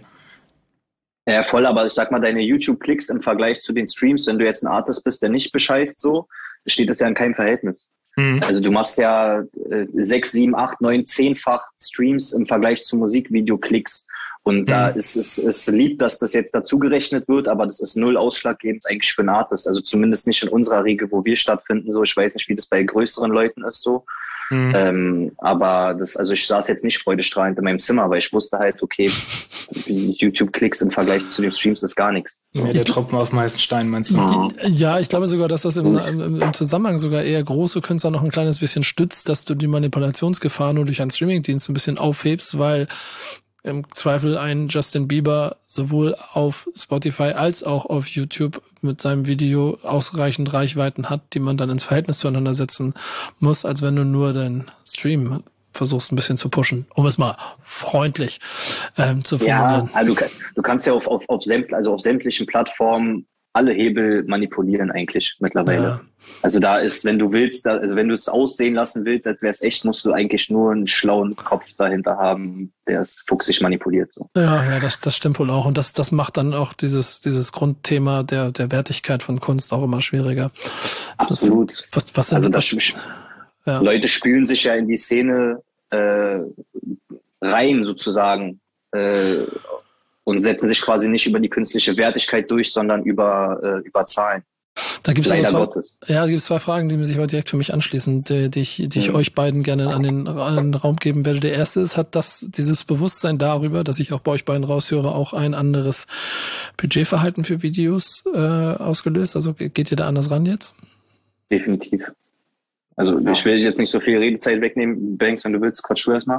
Ja, voll, aber ich sag mal, deine YouTube-Klicks im Vergleich zu den Streams, wenn du jetzt ein Artist bist, der nicht bescheißt, so, steht das ja in keinem Verhältnis. Mhm. Also du machst ja äh, sechs, sieben, acht, neun, zehnfach Streams im Vergleich zu Musikvideo-Klicks. Und mhm. da ist es ist lieb, dass das jetzt dazu gerechnet wird, aber das ist null ausschlaggebend eigentlich für einen Artist. Also zumindest nicht in unserer Riege, wo wir stattfinden. So, ich weiß nicht, wie das bei größeren Leuten ist, so. Mhm. Ähm, aber das, also ich saß jetzt nicht freudestrahlend in meinem Zimmer, weil ich wusste halt, okay, YouTube-Klicks im Vergleich zu den Streams ist gar nichts. Ja, der Tropfen auf den heißen Stein, meinst du? Mhm. Ja, ich glaube sogar, dass das im, im, im Zusammenhang sogar eher große Künstler noch ein kleines bisschen stützt, dass du die Manipulationsgefahr nur durch einen Streamingdienst ein bisschen aufhebst, weil im Zweifel ein Justin Bieber sowohl auf Spotify als auch auf YouTube mit seinem Video ausreichend Reichweiten hat, die man dann ins Verhältnis zueinander setzen muss, als wenn du nur deinen Stream versuchst ein bisschen zu pushen, um es mal freundlich ähm, zu formulieren. Ja, also du, du kannst ja auf, auf, auf, sämt, also auf sämtlichen Plattformen alle Hebel manipulieren eigentlich mittlerweile. Ja. Also da ist, wenn du willst, da, also wenn du es aussehen lassen willst, als wäre es echt, musst du eigentlich nur einen schlauen Kopf dahinter haben, der es fuchsig manipuliert. So. Ja, ja, das, das stimmt wohl auch. Und das, das macht dann auch dieses, dieses Grundthema der, der Wertigkeit von Kunst auch immer schwieriger. Absolut. Das, was, was also das, das, ja. Leute spülen sich ja in die Szene äh, rein sozusagen äh, und setzen sich quasi nicht über die künstliche Wertigkeit durch, sondern über, äh, über Zahlen. Da gibt es Leider zwei, Gottes. Ja, da gibt es zwei Fragen, die sich aber direkt für mich anschließen, die, die ich, die ich mhm. euch beiden gerne an den, an den Raum geben werde. Der erste ist, hat das dieses Bewusstsein darüber, dass ich auch bei euch beiden raushöre, auch ein anderes Budgetverhalten für Videos äh, ausgelöst? Also geht ihr da anders ran jetzt? Definitiv. Also ja. Ich will jetzt nicht so viel Redezeit wegnehmen. Banks, wenn du willst, quatsch du erst mal.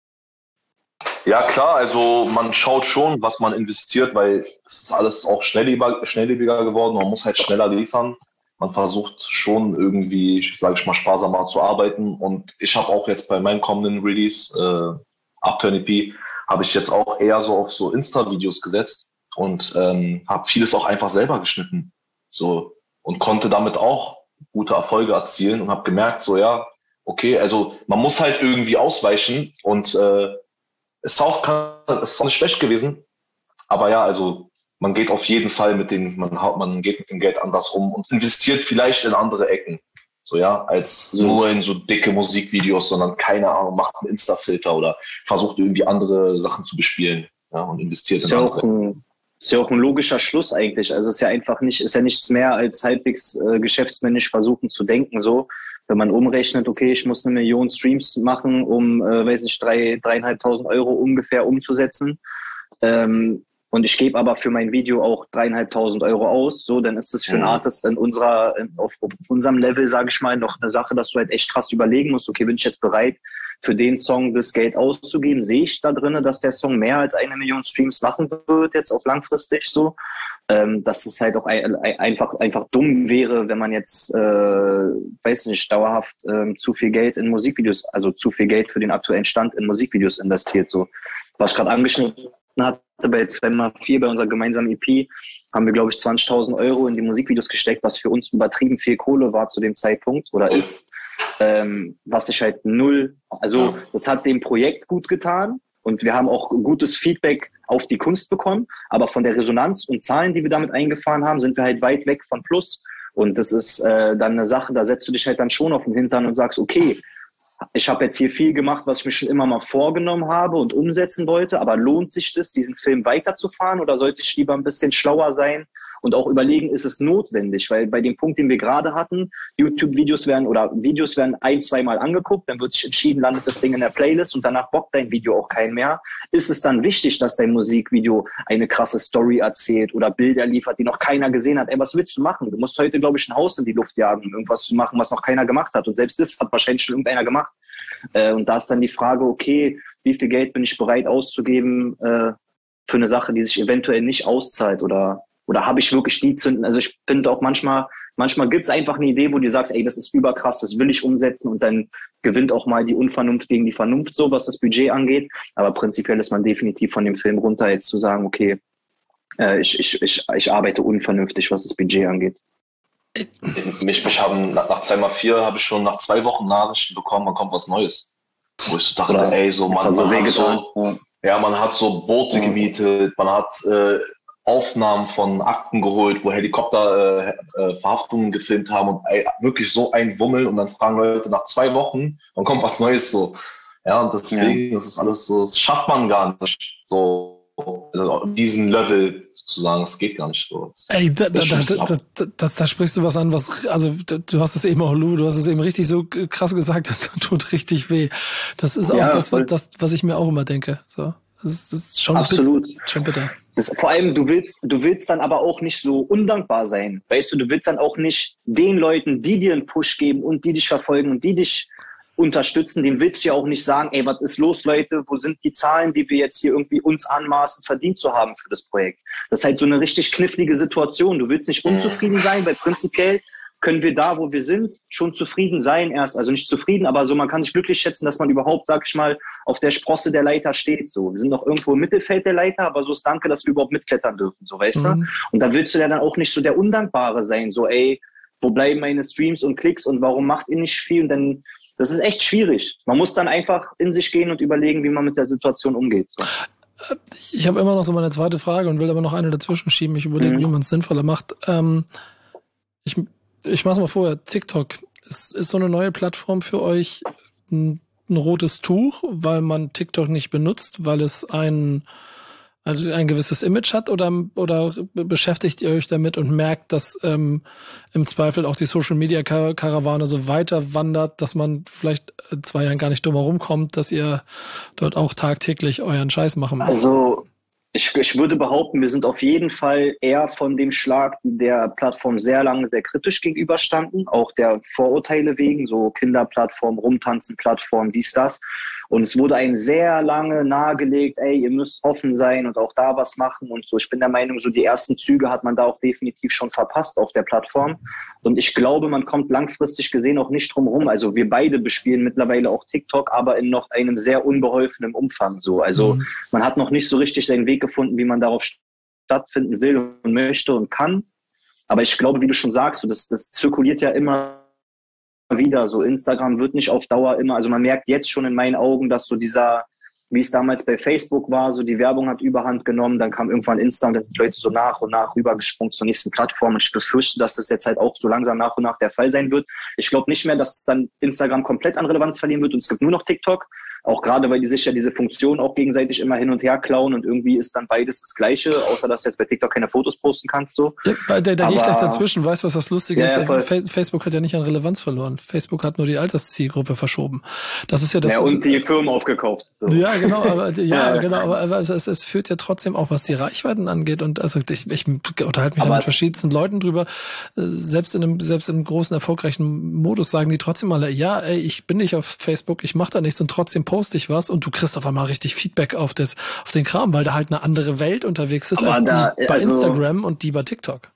Ja, klar, also man schaut schon, was man investiert, weil es ist alles auch schnelllebiger, schnelllebiger geworden. Man muss halt schneller liefern. Man versucht schon irgendwie, sage ich mal, sparsamer zu arbeiten. Und ich habe auch jetzt bei meinem kommenden Release, äh, Upturn E P, habe ich jetzt auch eher so auf so Insta-Videos gesetzt und ähm, habe vieles auch einfach selber geschnitten. So, und konnte damit auch gute Erfolge erzielen und habe gemerkt, so ja, okay, also man muss halt irgendwie ausweichen und äh, es ist auch, kann, es ist auch nicht schlecht gewesen, aber ja, also man geht auf jeden Fall mit dem, man haut, man geht mit dem Geld anders um und investiert vielleicht in andere Ecken, so ja, als so. Nur in so dicke Musikvideos, sondern keine Ahnung, macht einen Insta-Filter oder versucht irgendwie andere Sachen zu bespielen, ja, und investiert ist in ja andere. Auch ein, ist ja auch ein logischer Schluss eigentlich, also es ist ja einfach nicht, ist ja nichts mehr als halbwegs äh, geschäftsmännisch versuchen zu denken, so. Wenn man umrechnet, okay, ich muss eine Million Streams machen, um, äh, weiß nicht, drei, dreieinhalbtausend Euro ungefähr umzusetzen. Ähm, und ich gebe aber für mein Video auch dreieinhalbtausend Euro aus, so, dann ist das für einen Artist in unserer, in, auf, auf unserem Level, sage ich mal, noch eine Sache, dass du halt echt krass überlegen musst, okay, bin ich jetzt bereit, für den Song das Geld auszugeben? Sehe ich da drin, dass der Song mehr als eine Million Streams machen wird, jetzt auf langfristig so? Ähm, dass es halt auch ein, ein, einfach, einfach dumm wäre, wenn man jetzt, äh, weiß nicht, dauerhaft äh, zu viel Geld in Musikvideos, also zu viel Geld für den aktuellen Stand in Musikvideos investiert. So, was ich gerade angeschnitten hatte, bei zwei mal vier, bei unserer gemeinsamen E P, haben wir, glaube ich, zwanzigtausend Euro in die Musikvideos gesteckt, was für uns übertrieben viel Kohle war zu dem Zeitpunkt oder ist. Ähm, was ich halt null, also das hat dem Projekt gut getan und wir haben auch gutes Feedback auf die Kunst bekommen, aber von der Resonanz und Zahlen, die wir damit eingefahren haben, sind wir halt weit weg von Plus. Und das ist äh, dann eine Sache, da setzt du dich halt dann schon auf den Hintern und sagst, okay, ich habe jetzt hier viel gemacht, was ich mir schon immer mal vorgenommen habe und umsetzen wollte, aber lohnt sich das, diesen Film weiterzufahren oder sollte ich lieber ein bisschen schlauer sein und auch überlegen, ist es notwendig? Weil bei dem Punkt, den wir gerade hatten, YouTube-Videos werden oder Videos werden ein, zweimal angeguckt, dann wird sich entschieden, landet das Ding in der Playlist und danach bockt dein Video auch keinen mehr. Ist es dann wichtig, dass dein Musikvideo eine krasse Story erzählt oder Bilder liefert, die noch keiner gesehen hat? Ey, was willst du machen? Du musst heute, glaube ich, ein Haus in die Luft jagen, um irgendwas zu machen, was noch keiner gemacht hat. Und selbst das hat wahrscheinlich schon irgendeiner gemacht. Äh, und da ist dann die Frage, okay, wie viel Geld bin ich bereit auszugeben äh, für eine Sache, die sich eventuell nicht auszahlt oder Oder habe ich wirklich die Zünden? Also ich finde auch manchmal, manchmal gibt es einfach eine Idee, wo du sagst, ey, das ist überkrass, das will ich umsetzen und dann gewinnt auch mal die Unvernunft gegen die Vernunft so, was das Budget angeht. Aber prinzipiell ist man definitiv von dem Film runter, jetzt zu sagen, okay, äh, ich, ich, ich, ich arbeite unvernünftig, was das Budget angeht. Mich, mich haben nach, nach zwei mal vier habe ich schon nach zwei Wochen Nachrichten bekommen, man kommt was Neues. Wo ich so dachte, Oder ey, so man, so man hat so, ja. ja, man hat so Boote mhm. gemietet, man hat äh, Aufnahmen von Akten geholt, wo Helikopter äh, äh, Verhaftungen gefilmt haben und ey, wirklich so ein Wummel und dann fragen Leute nach zwei Wochen, dann kommt was Neues so. Ja, und deswegen, ja. das ist alles so, das schafft man gar nicht. So, also auf diesem Level zu sagen, es geht gar nicht so. Ey, da, da, das da, da, da, das, da sprichst du was an, was, also du hast es eben auch, Lou, du hast es eben richtig so krass gesagt, das tut richtig weh. Das ist auch Ja, das, voll. das, was ich mir auch immer denke. So, das ist, das ist schon, Absolut. Bit, schon bitter. Das, vor allem, du willst, du willst dann aber auch nicht so undankbar sein. Weißt du, du willst dann auch nicht den Leuten, die dir einen Push geben und die dich verfolgen und die dich unterstützen, dem willst du ja auch nicht sagen, ey, was ist los, Leute, wo sind die Zahlen, die wir jetzt hier irgendwie uns anmaßen, verdient zu haben für das Projekt. Das ist halt so eine richtig knifflige Situation. Du willst nicht unzufrieden sein, weil prinzipiell können wir da, wo wir sind, schon zufrieden sein erst. Also nicht zufrieden, aber so, man kann sich glücklich schätzen, dass man überhaupt, sag ich mal, auf der Sprosse der Leiter steht. So, wir sind noch irgendwo im Mittelfeld der Leiter, aber so ist Danke, dass wir überhaupt mitklettern dürfen, so, weißt Mhm. du? Und da willst du ja dann auch nicht so der Undankbare sein, so, ey, wo bleiben meine Streams und Klicks und warum macht ihr nicht viel? Und dann, das ist echt schwierig. Man muss dann einfach in sich gehen und überlegen, wie man mit der Situation umgeht. So. Ich habe immer noch so meine zweite Frage und will aber noch eine dazwischen schieben. Ich überlege, Mhm. wie man es sinnvoller macht. Ähm, ich ich mache es mal vorher. TikTok ist, ist so eine neue Plattform für euch ein, ein rotes Tuch, weil man TikTok nicht benutzt, weil es ein also ein gewisses Image hat, oder oder beschäftigt ihr euch damit und merkt, dass ähm, im Zweifel auch die Social-Media-Karawane so weiter wandert, dass man vielleicht in zwei Jahren gar nicht drum herum kommt, dass ihr dort auch tagtäglich euren Scheiß machen müsst? Also ich, ich würde behaupten, wir sind auf jeden Fall eher von dem Schlag, die der Plattform sehr lange sehr kritisch gegenüberstanden, auch der Vorurteile wegen, so Kinderplattform, Rumtanzen-Plattform, dies, das. Und es wurde einem sehr lange nahegelegt, ey, ihr müsst offen sein und auch da was machen und so. Ich bin der Meinung, so die ersten Züge hat man da auch definitiv schon verpasst auf der Plattform. Und ich glaube, man kommt langfristig gesehen auch nicht drum rum. Also wir beide bespielen mittlerweile auch TikTok, aber in noch einem sehr unbeholfenen Umfang so. Also Mhm. man hat noch nicht so richtig seinen Weg gefunden, wie man darauf stattfinden will und möchte und kann. Aber ich glaube, wie du schon sagst, so das, das zirkuliert ja immer wieder. So Instagram wird nicht auf Dauer immer, also man merkt jetzt schon in meinen Augen, dass so dieser, wie es damals bei Facebook war, so die Werbung hat Überhand genommen, dann kam irgendwann Insta und da sind die Leute so nach und nach rübergesprungen zur nächsten Plattform. Und ich befürchte, dass das jetzt halt auch so langsam nach und nach der Fall sein wird. Ich glaube nicht mehr, dass dann Instagram komplett an Relevanz verlieren wird und es gibt nur noch TikTok. Auch gerade, weil die sich ja diese Funktion auch gegenseitig immer hin und her klauen und irgendwie ist dann beides das Gleiche, außer dass du jetzt bei TikTok keine Fotos posten kannst. So. Ja, da da gehe ich Aber- gleich dazwischen. Weißt du, was das Lustige Ja, ist? ja, voll. Fa- Facebook hat ja nicht an Relevanz verloren. Facebook hat nur die Alterszielgruppe verschoben. Das ist ja das. Ja, und die Firmen aufgekauft. So. Ja, genau, aber ja, Ja. genau, aber, aber es, es, es führt ja trotzdem auch, was die Reichweiten angeht. Und also ich, ich unterhalte mich da Aber mit es- verschiedensten Leuten drüber. Äh, Selbst in einem, selbst im großen, erfolgreichen Modus sagen die trotzdem alle, ja, ey, ich bin nicht auf Facebook, ich mache da nichts und trotzdem poste ich was und du kriegst auf einmal richtig Feedback auf das, auf den Kram, weil da halt eine andere Welt unterwegs ist Aber als da, die bei also- Instagram und die bei TikTok.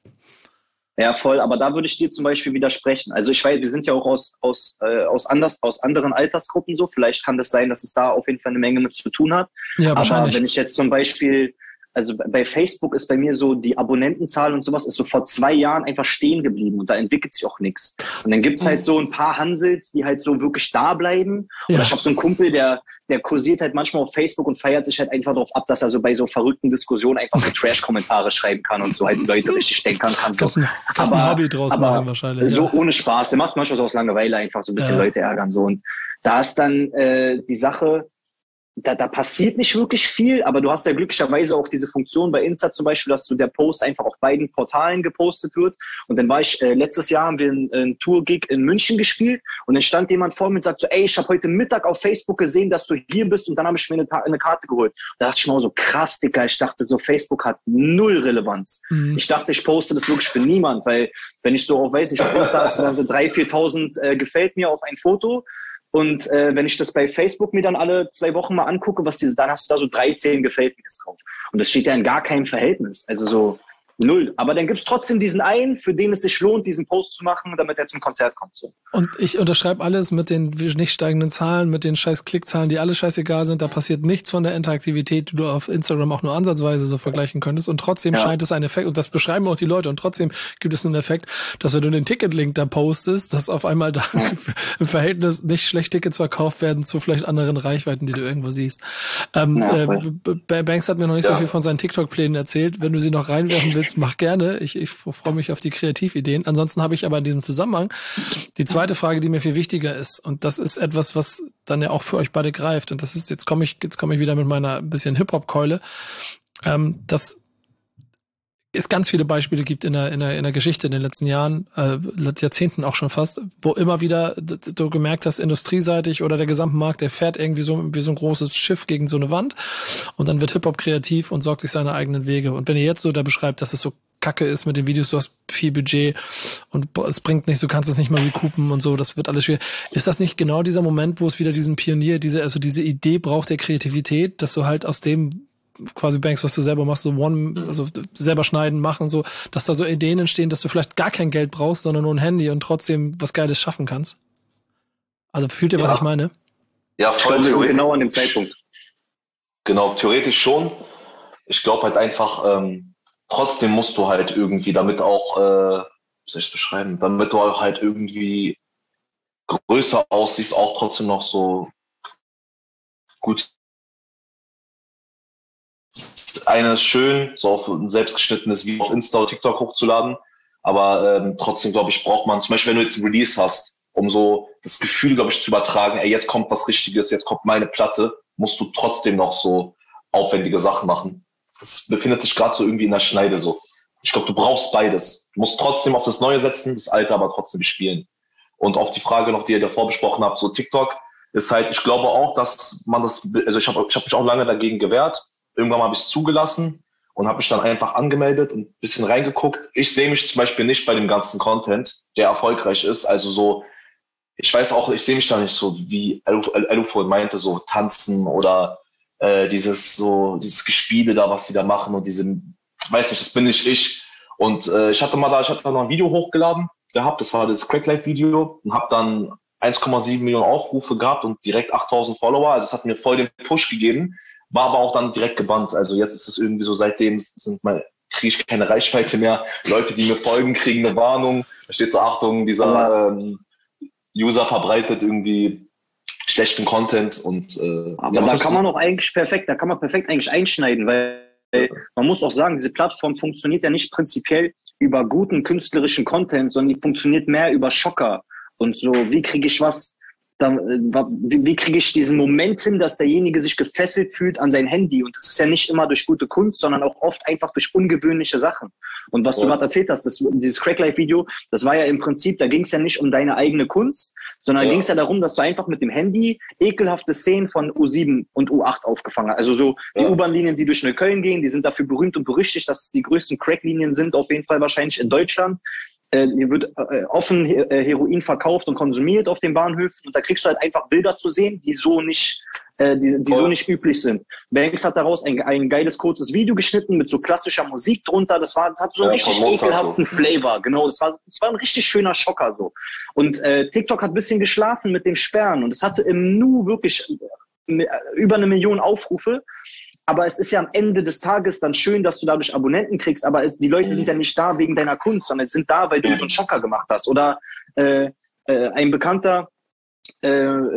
Ja, voll. Aber da würde ich dir zum Beispiel widersprechen. Also ich weiß, wir sind ja auch aus, aus, äh, aus, anders, aus anderen Altersgruppen so. Vielleicht kann das sein, dass es da auf jeden Fall eine Menge mit zu tun hat. Ja, Aber wahrscheinlich. wenn ich jetzt zum Beispiel, also bei Facebook ist bei mir so, die Abonnentenzahl und sowas ist so vor zwei Jahren einfach stehen geblieben und da entwickelt sich auch nichts. Und dann gibt's halt so ein paar Hansels, die halt so wirklich da bleiben. Ja. Oder ich habe so einen Kumpel, der, der kursiert halt manchmal auf Facebook und feiert sich halt einfach darauf ab, dass er so bei so verrückten Diskussionen einfach so Trash-Kommentare schreiben kann und so halt Leute richtig stänkern kann. So. Kannst ein, kannst ein Aber- Hobby draus aber machen wahrscheinlich. So ja. ohne Spaß. Der macht manchmal so aus Langeweile einfach so ein bisschen Ja. Leute ärgern. So. Und da ist dann äh, die Sache, da, da passiert nicht wirklich viel, aber du hast ja glücklicherweise auch diese Funktion bei Insta zum Beispiel, dass so der Post einfach auf beiden Portalen gepostet wird. Und dann war ich, äh, letztes Jahr haben wir einen, einen Tour-Gig in München gespielt und dann stand jemand vor mir und sagt so, ey, ich habe heute Mittag auf Facebook gesehen, dass du hier bist und dann habe ich mir eine, Ta- eine Karte geholt. Da dachte ich mir auch so, krass, Digga, ich dachte so, Facebook hat null Relevanz. Mhm. Ich dachte, ich poste das wirklich für niemand, weil wenn ich so auf, weiß nicht, auf Insta hast du dann so dreitausend, viertausend äh, gefällt mir auf ein Foto und äh, wenn ich das bei Facebook mir dann alle zwei Wochen mal angucke, was diese, dann hast du da so dreizehn gefällt mir drauf. Und das steht ja in gar keinem Verhältnis, also so null. Aber dann gibt's trotzdem diesen einen, für den es sich lohnt, diesen Post zu machen, damit er zum Konzert kommt. So. Und ich unterschreibe alles mit den nicht steigenden Zahlen, mit den scheiß Klickzahlen, die alle scheißegal sind. Da passiert nichts von der Interaktivität, die du auf Instagram auch nur ansatzweise so vergleichen könntest. Und trotzdem Ja. scheint es einen Effekt, und das beschreiben auch die Leute, und trotzdem gibt es einen Effekt, dass wenn du den Ticketlink da postest, dass auf einmal da Ja. im Verhältnis nicht schlecht Tickets verkauft werden zu vielleicht anderen Reichweiten, die du irgendwo siehst. Ähm, Ja, äh, voll. B- B- Banks hat mir noch nicht so Ja. viel von seinen TikTok-Plänen erzählt. Wenn du sie noch reinwerfen willst, mach gerne. Ich, ich freue mich auf die Kreativideen. Ansonsten habe ich aber in diesem Zusammenhang die zweite Frage, die mir viel wichtiger ist. Und das ist etwas, was dann ja auch für euch beide greift. Und das ist, jetzt komme ich, jetzt komme ich wieder mit meiner bisschen Hip-Hop-Keule. ähm, dass es ganz viele Beispiele gibt in der, in der, in der Geschichte in den letzten Jahren, äh, Jahrzehnten auch schon fast, wo immer wieder du gemerkt hast, industrieseitig oder der gesamte Markt, der fährt irgendwie so wie so ein großes Schiff gegen so eine Wand und dann wird Hip-Hop kreativ und sorgt sich seine eigenen Wege. Und wenn ihr jetzt so da beschreibt, dass es so kacke ist mit den Videos, du hast viel Budget und es bringt nichts, du kannst es nicht mal recoupen und so, das wird alles schwer. Ist das nicht genau dieser Moment, wo es wieder diesen Pionier, diese, also diese Idee braucht der Kreativität, dass du halt aus dem quasi Banks, was du selber machst, so One, also selber schneiden, machen, so, dass da so Ideen entstehen, dass du vielleicht gar kein Geld brauchst, sondern nur ein Handy und trotzdem was Geiles schaffen kannst? Also fühlt ihr, was ja. ich meine? Ja, voll, wir sind genau an dem Zeitpunkt. Genau, theoretisch schon. Ich glaube halt einfach, ähm, trotzdem musst du halt irgendwie damit auch, äh, wie soll ich es beschreiben, damit du halt irgendwie größer aussiehst, auch trotzdem noch so gut. Eine ist schön, so auf ein selbstgeschnittenes Video auf Insta oder TikTok hochzuladen, aber ähm, trotzdem, glaube ich, braucht man, zum Beispiel, wenn du jetzt ein Release hast, um so das Gefühl, glaube ich, zu übertragen, ey, jetzt kommt was Richtiges, jetzt kommt meine Platte, musst du trotzdem noch so aufwendige Sachen machen. Das befindet sich gerade so irgendwie in der Schneide so. Ich glaube, du brauchst beides. Du musst trotzdem auf das Neue setzen, das Alte aber trotzdem spielen. Und auf die Frage noch, die ihr davor besprochen habt, so TikTok, ist halt, ich glaube auch, dass man das, also ich habe ich hab mich auch lange dagegen gewehrt. Irgendwann habe ich es zugelassen und habe mich dann einfach angemeldet und ein bisschen reingeguckt. Ich sehe mich zum Beispiel nicht bei dem ganzen Content, der erfolgreich ist. Also so, ich weiß auch, ich sehe mich da nicht so, wie Elu vorhin meinte, so tanzen oder äh, dieses so dieses Gespiele da, was sie da machen und diese, weiß nicht, das bin nicht ich. Und äh, ich hatte mal da, ich hatte da noch ein Video hochgeladen gehabt, das war das Cracklife-Video und habe dann eins Komma sieben Millionen Aufrufe gehabt und direkt achttausend Follower. Also es hat mir voll den Push gegeben. War aber auch dann direkt gebannt. Also jetzt ist es irgendwie so, seitdem sind mal, kriege ich keine Reichweite mehr. Leute, die mir folgen, kriegen eine Warnung. Da steht so, Achtung, dieser ähm, User verbreitet irgendwie schlechten Content. Und äh, aber ja, da kann man auch eigentlich perfekt, da kann man perfekt eigentlich einschneiden, weil man muss auch sagen, diese Plattform funktioniert ja nicht prinzipiell über guten künstlerischen Content, sondern die funktioniert mehr über Schocker. Und so, wie kriege ich was, dann, wie, wie kriege ich diesen Moment hin, dass derjenige sich gefesselt fühlt an sein Handy? Und das ist ja nicht immer durch gute Kunst, sondern auch oft einfach durch ungewöhnliche Sachen. Und was ja. du gerade erzählt hast, das, dieses Cracklife-Video, das war ja im Prinzip, da ging es ja nicht um deine eigene Kunst, sondern ja. ging es ja darum, dass du einfach mit dem Handy ekelhafte Szenen von U sieben und U acht aufgefangen hast. Also so die ja. U-Bahn-Linien, die durch Neukölln gehen, die sind dafür berühmt und berüchtigt, dass es die größten Crack-Linien sind, auf jeden Fall wahrscheinlich in Deutschland. Hier wird äh, offen äh, Heroin verkauft und konsumiert auf den Bahnhöfen und da kriegst du halt einfach Bilder zu sehen, die so nicht, äh, die, die so nicht üblich sind. Banks hat daraus ein, ein geiles kurzes Video geschnitten mit so klassischer Musik drunter. Das war, das hat so einen ja, richtig ekelhaften so. Flavor. Genau, das war, das war ein richtig schöner Schocker so. Und äh, TikTok hat ein bisschen geschlafen mit dem Sperren und es hatte im Nu wirklich äh, über eine Million Aufrufe. Aber es ist ja am Ende des Tages dann schön, dass du dadurch Abonnenten kriegst, aber es, die Leute mhm. sind ja nicht da wegen deiner Kunst, sondern sind da, weil du so einen Schocker gemacht hast. Oder äh, äh, ein Bekannter, äh,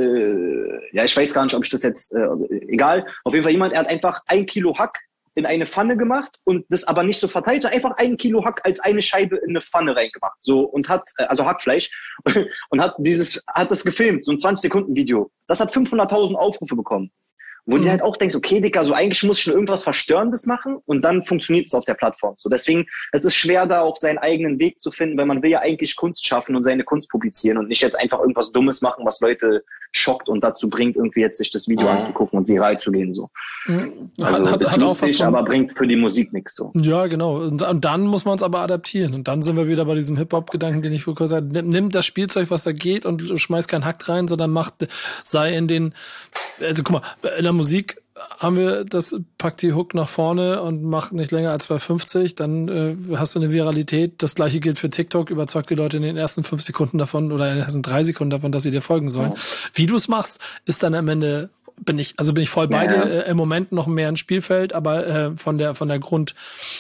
äh, ja, ich weiß gar nicht, ob ich das jetzt, äh, egal, auf jeden Fall jemand, er hat einfach ein Kilo Hack in eine Pfanne gemacht und das aber nicht so verteilt, sondern einfach ein Kilo Hack als eine Scheibe in eine Pfanne reingemacht. So und hat, also Hackfleisch, und hat dieses, hat das gefilmt, so ein zwanzig Sekunden Video. Das hat fünfhunderttausend Aufrufe bekommen. Wo mhm. du halt auch denkst, okay, Dicker, so eigentlich muss ich schon irgendwas Verstörendes machen und dann funktioniert es auf der Plattform. So deswegen, es ist schwer, da auch seinen eigenen Weg zu finden, weil man will ja eigentlich Kunst schaffen und seine Kunst publizieren und nicht jetzt einfach irgendwas Dummes machen, was Leute schockt und dazu bringt, irgendwie jetzt sich das Video mhm. anzugucken und viral zu gehen. So. Mhm. Also hat, ist hat lustig, aber bringt für die Musik nichts. So. Ja, genau. Und, und dann muss man es aber adaptieren. Und dann sind wir wieder bei diesem Hip-Hop-Gedanken, den ich vorhin gesagt habe. Nimm, nimm das Spielzeug, was da geht und schmeiß keinen Hack rein, sondern mach, sei in den, also guck mal, in der Musik haben wir das, pack die Hook nach vorne und mach nicht länger als zwei fünfzig, dann äh, hast du eine Viralität. Das gleiche gilt für TikTok, überzeugt die Leute in den ersten fünf Sekunden davon oder in den ersten drei Sekunden davon, dass sie dir folgen sollen. Ja. Wie du es machst, ist dann am Ende, bin ich, also bin ich voll bei ja. dir, äh, im Moment noch mehr ein Spielfeld, aber äh, von der, von der Grund,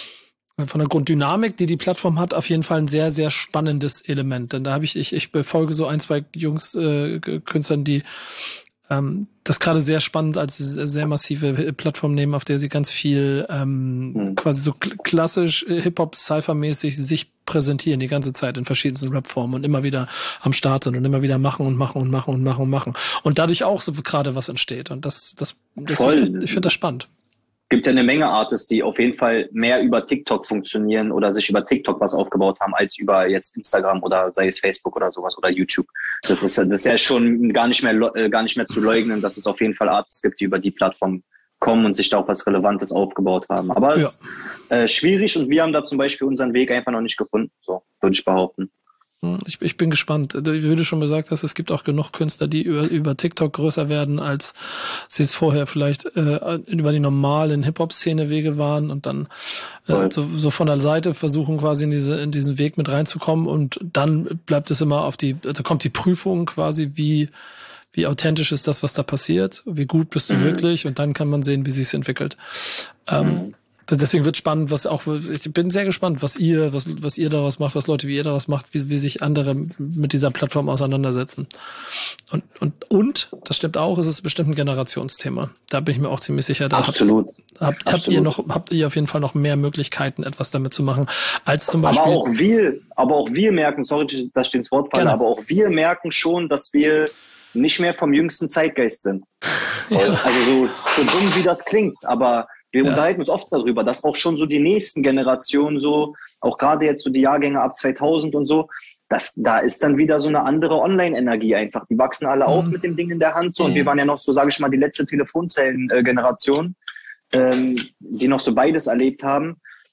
von der Grunddynamik, die die Plattform hat, auf jeden Fall ein sehr, sehr spannendes Element. Denn da habe ich, ich, ich befolge so ein, zwei Jungs, äh, Künstlern, die ähm, das gerade sehr spannend als sehr massive Plattform nehmen, auf der sie ganz viel ähm, mhm. quasi so klassisch Hip-Hop-Cypher-mäßig sich präsentieren die ganze Zeit in verschiedensten Rap-Formen und immer wieder am Start sind und immer wieder machen und machen und machen und machen und machen. Und dadurch auch so gerade was entsteht. Und das, das, das Voll. ich finde ich find das spannend. gibt ja eine Menge Artists, die auf jeden Fall mehr über TikTok funktionieren oder sich über TikTok was aufgebaut haben, als über jetzt Instagram oder sei es Facebook oder sowas oder YouTube. Das ist, das ist ja schon gar nicht mehr, gar nicht mehr zu leugnen, dass es auf jeden Fall Artists gibt, die über die Plattform kommen und sich da auch was Relevantes aufgebaut haben. Aber es ja. ist äh, schwierig und wir haben da zum Beispiel unseren Weg einfach noch nicht gefunden, so würde ich behaupten. Ich, ich bin gespannt. Wie du schon gesagt hast, es gibt auch genug Künstler, die über, über TikTok größer werden, als sie es vorher vielleicht äh, über die normalen Hip-Hop-Szene-Wege waren und dann äh, so, so von der Seite versuchen quasi in diese in diesen Weg mit reinzukommen und dann bleibt es immer auf die, also kommt die Prüfung quasi, wie wie authentisch ist das, was da passiert, wie gut bist du mhm. wirklich und dann kann man sehen, wie sich's entwickelt. Ähm, mhm. Deswegen wird spannend, was auch, ich bin sehr gespannt, was ihr, was, was ihr daraus macht, was Leute wie ihr daraus macht, wie, wie sich andere mit dieser Plattform auseinandersetzen. Und, und, und, das stimmt auch, es ist bestimmt ein Generationsthema. Da bin ich mir auch ziemlich sicher. Da Absolut. Habt, habt, Absolut. habt ihr noch, habt ihr auf jeden Fall noch mehr Möglichkeiten, etwas damit zu machen, als zum Beispiel. Aber auch wir, aber auch wir merken, sorry, dass ich ins Wort falle, aber auch wir merken schon, dass wir nicht mehr vom jüngsten Zeitgeist sind. Ja. Also so, so dumm wie das klingt, aber wir ja. unterhalten uns oft darüber, dass auch schon so die nächsten Generationen so, auch gerade jetzt so die Jahrgänge ab zweitausend und so, dass da ist dann wieder so eine andere Online-Energie einfach. Die wachsen alle mhm. auf mit dem Ding in der Hand so mhm. und wir waren ja noch so, sage ich mal, die letzte Telefonzellen-Generation, ähm, die noch so beides erlebt haben.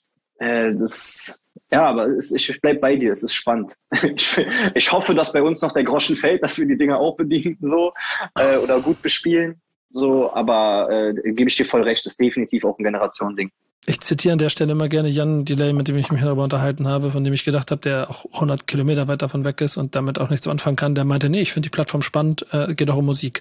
Äh, das Ja, aber es, ich bleib bei dir, es ist spannend. Ich, ich hoffe, dass bei uns noch der Groschen fällt, dass wir die Dinger auch bedienen so äh, oder gut bespielen. So, aber äh, gebe ich dir voll recht, ist definitiv auch ein Generationending. Ich zitiere an der Stelle immer gerne Jan Delay, mit dem ich mich darüber unterhalten habe, von dem ich gedacht habe, der auch hundert Kilometer weit davon weg ist und damit auch nichts anfangen kann. Der meinte, nee, ich finde die Plattform spannend, äh, geht auch um Musik.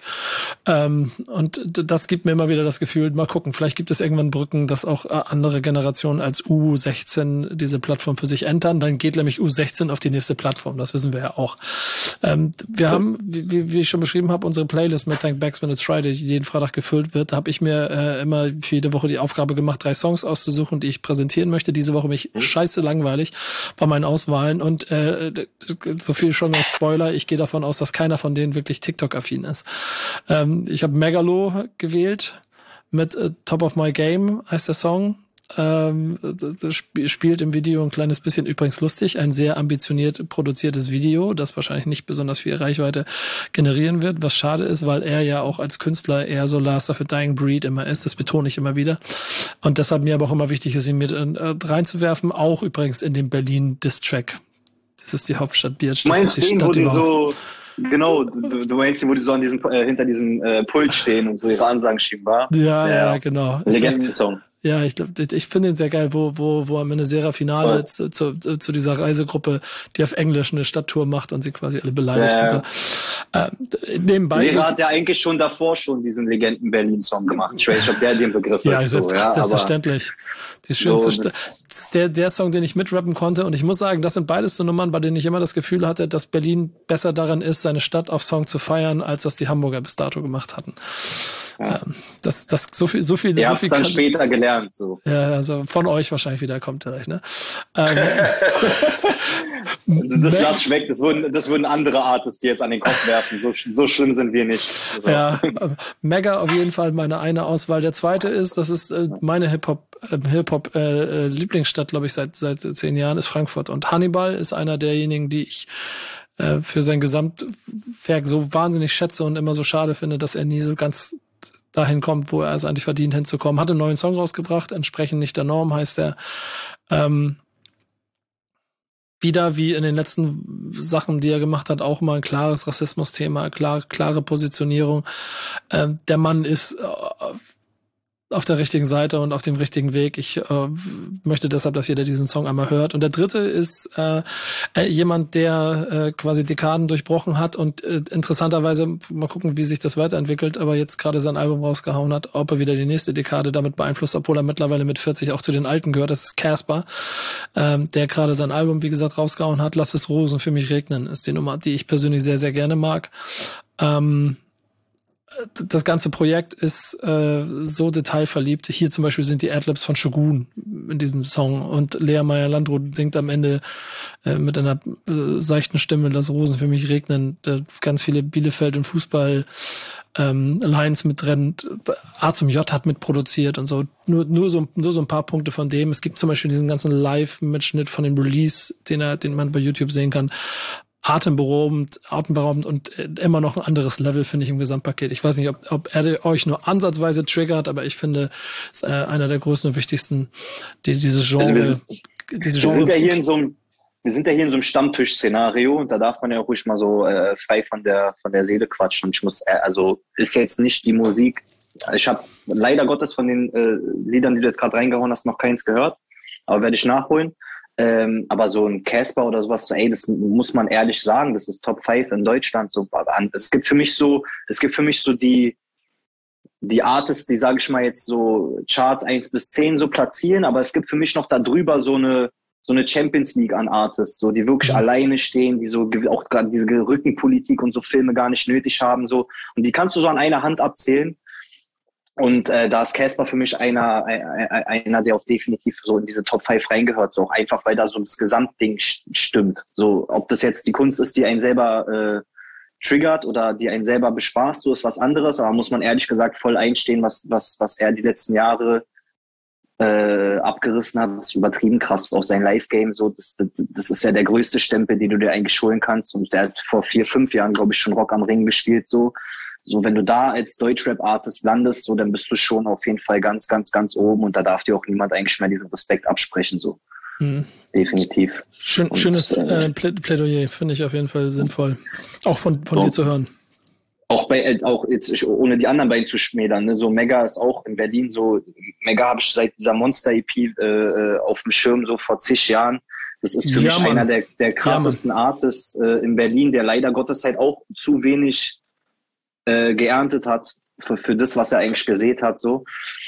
Ähm, und das gibt mir immer wieder das Gefühl, mal gucken, vielleicht gibt es irgendwann Brücken, dass auch äh, andere Generationen als U sechzehn diese Plattform für sich entern. Dann geht nämlich U sechzehn auf die nächste Plattform, das wissen wir ja auch. Ähm, wir haben, wie, wie ich schon beschrieben habe, unsere Playlist mit Thank Backs When It's Friday, die jeden Freitag gefüllt wird. Da habe ich mir äh, immer für jede Woche die Aufgabe gemacht, drei Songs auszusuchen, die ich präsentieren möchte. Diese Woche mich scheiße langweilig bei meinen Auswahlen und äh, so viel schon als Spoiler, ich gehe davon aus, dass keiner von denen wirklich TikTok-affin ist. Ähm, ich habe Megalo gewählt mit äh, Top of My Game heißt der Song. Ähm, das sp- spielt im Video ein kleines bisschen, übrigens lustig, ein sehr ambitioniert produziertes Video, das wahrscheinlich nicht besonders viel Reichweite generieren wird, was schade ist, weil er ja auch als Künstler eher so Last of a Dying Breed immer ist, das betone ich immer wieder und deshalb mir aber auch immer wichtig ist, ihn mit äh, reinzuwerfen, auch übrigens in den Berlin-Diss-Track. Das ist die Hauptstadt Birch. Meinst du den, wo die so, genau, du, du meinst, wo die so an diesem, äh, hinter diesem äh, Pult stehen und so ihre Ansagen schieben, war? Ja, ja, ja, genau. Legenden-Song. Ja, ich glaube, ich finde ihn sehr geil, wo wo wo am Ende Sera Finale ja. zu, zu, zu dieser Reisegruppe, die auf Englisch eine Stadttour macht und sie quasi alle beleidigt. Ja, ja. Und so. Äh, nebenbei Sera hat ja eigentlich schon davor schon diesen Legenden-Berlin-Song gemacht. Ich weiß nicht, ob der den Begriff ja, ist. So, ja, selbstverständlich. Die schönste so, St- der der Song, den ich mitrappen konnte. Und ich muss sagen, das sind beides so Nummern, bei denen ich immer das Gefühl hatte, dass Berlin besser daran ist, seine Stadt auf Song zu feiern, als das die Hamburger bis dato gemacht hatten. Ja. Das, das, so viel, so viel, Ihr so habt viel dann kann, später gelernt, so. Ja, also von euch wahrscheinlich wieder kommt der, ne? Ähm, das lass ich weg, das würden, das würden andere Artists die jetzt an den Kopf werfen. So, so schlimm sind wir nicht. Also. Ja, Mega auf jeden Fall meine eine Auswahl. Der zweite ist, das ist äh, meine Hip-Hop, äh, Hip-Hop äh, Lieblingsstadt, glaube ich, seit seit zehn Jahren, ist Frankfurt. Und Hannibal ist einer derjenigen, die ich äh, für sein Gesamtwerk so wahnsinnig schätze und immer so schade finde, dass er nie so ganz dahin kommt, wo er es eigentlich verdient hinzukommen. Hat einen neuen Song rausgebracht, entsprechend nicht der Norm heißt er. Ähm, wieder wie in den letzten Sachen, die er gemacht hat, auch mal ein klares Rassismus-Thema, klar, klare Positionierung. Ähm, der Mann ist äh, auf der richtigen Seite und auf dem richtigen Weg. Ich äh, möchte deshalb, dass jeder diesen Song einmal hört. Und der dritte ist äh, äh, jemand, der äh, quasi Dekaden durchbrochen hat und äh, interessanterweise, mal gucken, wie sich das weiterentwickelt, aber jetzt gerade sein Album rausgehauen hat, ob er wieder die nächste Dekade damit beeinflusst, obwohl er mittlerweile mit vierzig auch zu den Alten gehört. Das ist Casper, ähm, der gerade sein Album, wie gesagt, rausgehauen hat. Lass es Rosen für mich regnen, ist die Nummer, die ich persönlich sehr, sehr gerne mag. Ähm, Das ganze Projekt ist äh, so detailverliebt. Hier zum Beispiel sind die Adlibs von Shogun diesem in diesem Song. Und Lea Meyer-Landrut singt am Ende äh, mit einer äh, seichten Stimme "Lass Rosen für mich regnen", äh, ganz viele Bielefeld- und Fußball ähm, Lines mit drin. A zum J hat mitproduziert und so. Nur nur so nur so ein paar Punkte von dem. Es gibt zum Beispiel diesen ganzen Live-Mitschnitt von dem Release, den er den man bei YouTube sehen kann. Atemberaubend, atemberaubend und immer noch ein anderes Level, finde ich, im Gesamtpaket. Ich weiß nicht, ob, ob er euch nur ansatzweise triggert, aber ich finde, es ist äh, einer der größten und wichtigsten, die dieses Genre, also wir sind, diese wir Genre. Sind ja hier in so einem, wir sind ja hier in so einem Stammtisch-Szenario und da darf man ja auch ruhig mal so äh, frei von der von der Seele quatschen. Und ich muss, äh, also ist jetzt nicht die Musik. Ich habe leider Gottes von den äh, Liedern, die du jetzt gerade reingehauen hast, noch keins gehört, aber werde ich nachholen. Ähm, aber so ein Casper oder sowas, so, ey, das muss man ehrlich sagen, das ist Top fünf in Deutschland. So, es gibt für mich so, es gibt für mich so die, die Artists, die, sage ich mal, jetzt so Charts eins bis zehn so platzieren, aber es gibt für mich noch da drüber so eine, so eine Champions League an Artists, so, die wirklich mhm. alleine stehen, die so auch gerade diese Rückenpolitik und so Filme gar nicht nötig haben, so. Und die kannst du so an einer Hand abzählen. Und äh, da ist Casper für mich einer, einer, einer, der auf definitiv so in diese Top fünf reingehört, so auch einfach, weil da so das Gesamtding stimmt. So, ob das jetzt die Kunst ist, die einen selber äh, triggert oder die einen selber bespaßt, so ist was anderes. Aber muss man ehrlich gesagt voll einstehen, was was was er die letzten Jahre äh, abgerissen hat. Das ist übertrieben krass. Auch sein Live-Game, so das, das, das ist ja der größte Stempel, den du dir eigentlich holen kannst. Und der hat vor vier, fünf Jahren, glaube ich, schon Rock am Ring gespielt, so. So, wenn du da als Deutschrap-Artist landest, so, dann bist du schon auf jeden Fall ganz, ganz, ganz oben und da darf dir auch niemand eigentlich mehr diesen Respekt absprechen, so. Mhm. Definitiv. Schön, und, schönes äh, Plädoyer, finde ich auf jeden Fall sinnvoll. Auch von, von so, dir zu hören. Auch bei, auch jetzt, ohne die anderen beiden zu schmälern, ne, so Mega ist auch in Berlin so, Mega habe ich seit dieser Monster-E P äh, auf dem Schirm, so vor zig Jahren. Das ist für ja, mich Mann. einer der, der krassesten ja, Artists äh, in Berlin, der leider Gottes halt auch zu wenig Äh, geerntet hat für, für das, was er eigentlich gesät hat, so.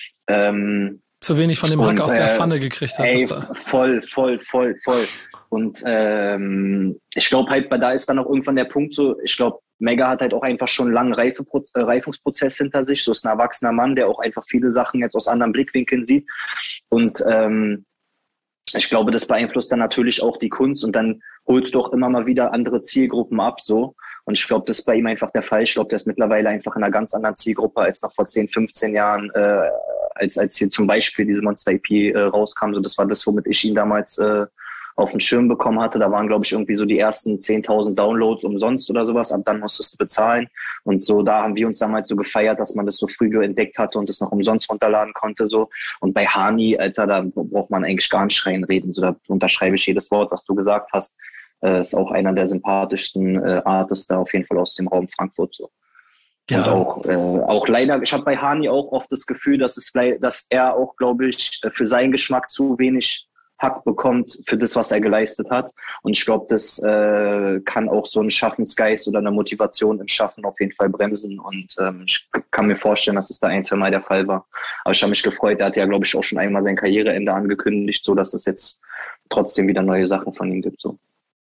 Ähm, Zu wenig von dem Hack und, aus der Pfanne gekriegt hat. Ey, voll, voll, voll, voll. Und ähm, ich glaube halt, da ist dann auch irgendwann der Punkt so, ich glaube, Mega hat halt auch einfach schon einen langen Reifeproz- äh, Reifungsprozess hinter sich, so ist ein erwachsener Mann, der auch einfach viele Sachen jetzt aus anderen Blickwinkeln sieht. Und ähm, ich glaube, das beeinflusst dann natürlich auch die Kunst und dann holst du auch immer mal wieder andere Zielgruppen ab, so. Und ich glaube, das ist bei ihm einfach der Fall. Ich glaube, der ist mittlerweile einfach in einer ganz anderen Zielgruppe als noch vor zehn, fünfzehn Jahren, äh, als als hier zum Beispiel diese Monster-E P äh, rauskam. So, das war das, womit ich ihn damals äh, auf den Schirm bekommen hatte. Da waren, glaube ich, irgendwie so die ersten zehntausend Downloads umsonst oder sowas. Ab dann musstest du bezahlen. Und so, da haben wir uns damals so gefeiert, dass man das so früh entdeckt hatte und das noch umsonst runterladen konnte. So. Und bei Hani, Alter, da braucht man eigentlich gar nicht reinreden. So, da unterschreibe ich jedes Wort, was du gesagt hast. Äh, ist auch einer der sympathischsten äh, Artists da auf jeden Fall aus dem Raum Frankfurt. So. Ja. Und auch, äh, auch leider, ich habe bei Hani auch oft das Gefühl, dass es dass er auch, glaube ich, für seinen Geschmack zu wenig Hack bekommt für das, was er geleistet hat. Und ich glaube, das äh, kann auch so ein Schaffensgeist oder eine Motivation im Schaffen auf jeden Fall bremsen. Und ähm, ich kann mir vorstellen, dass es da ein, zwei Mal der Fall war. Aber ich habe mich gefreut, er hat ja, glaube ich, auch schon einmal sein Karriereende angekündigt, so dass es jetzt trotzdem wieder neue Sachen von ihm gibt. So.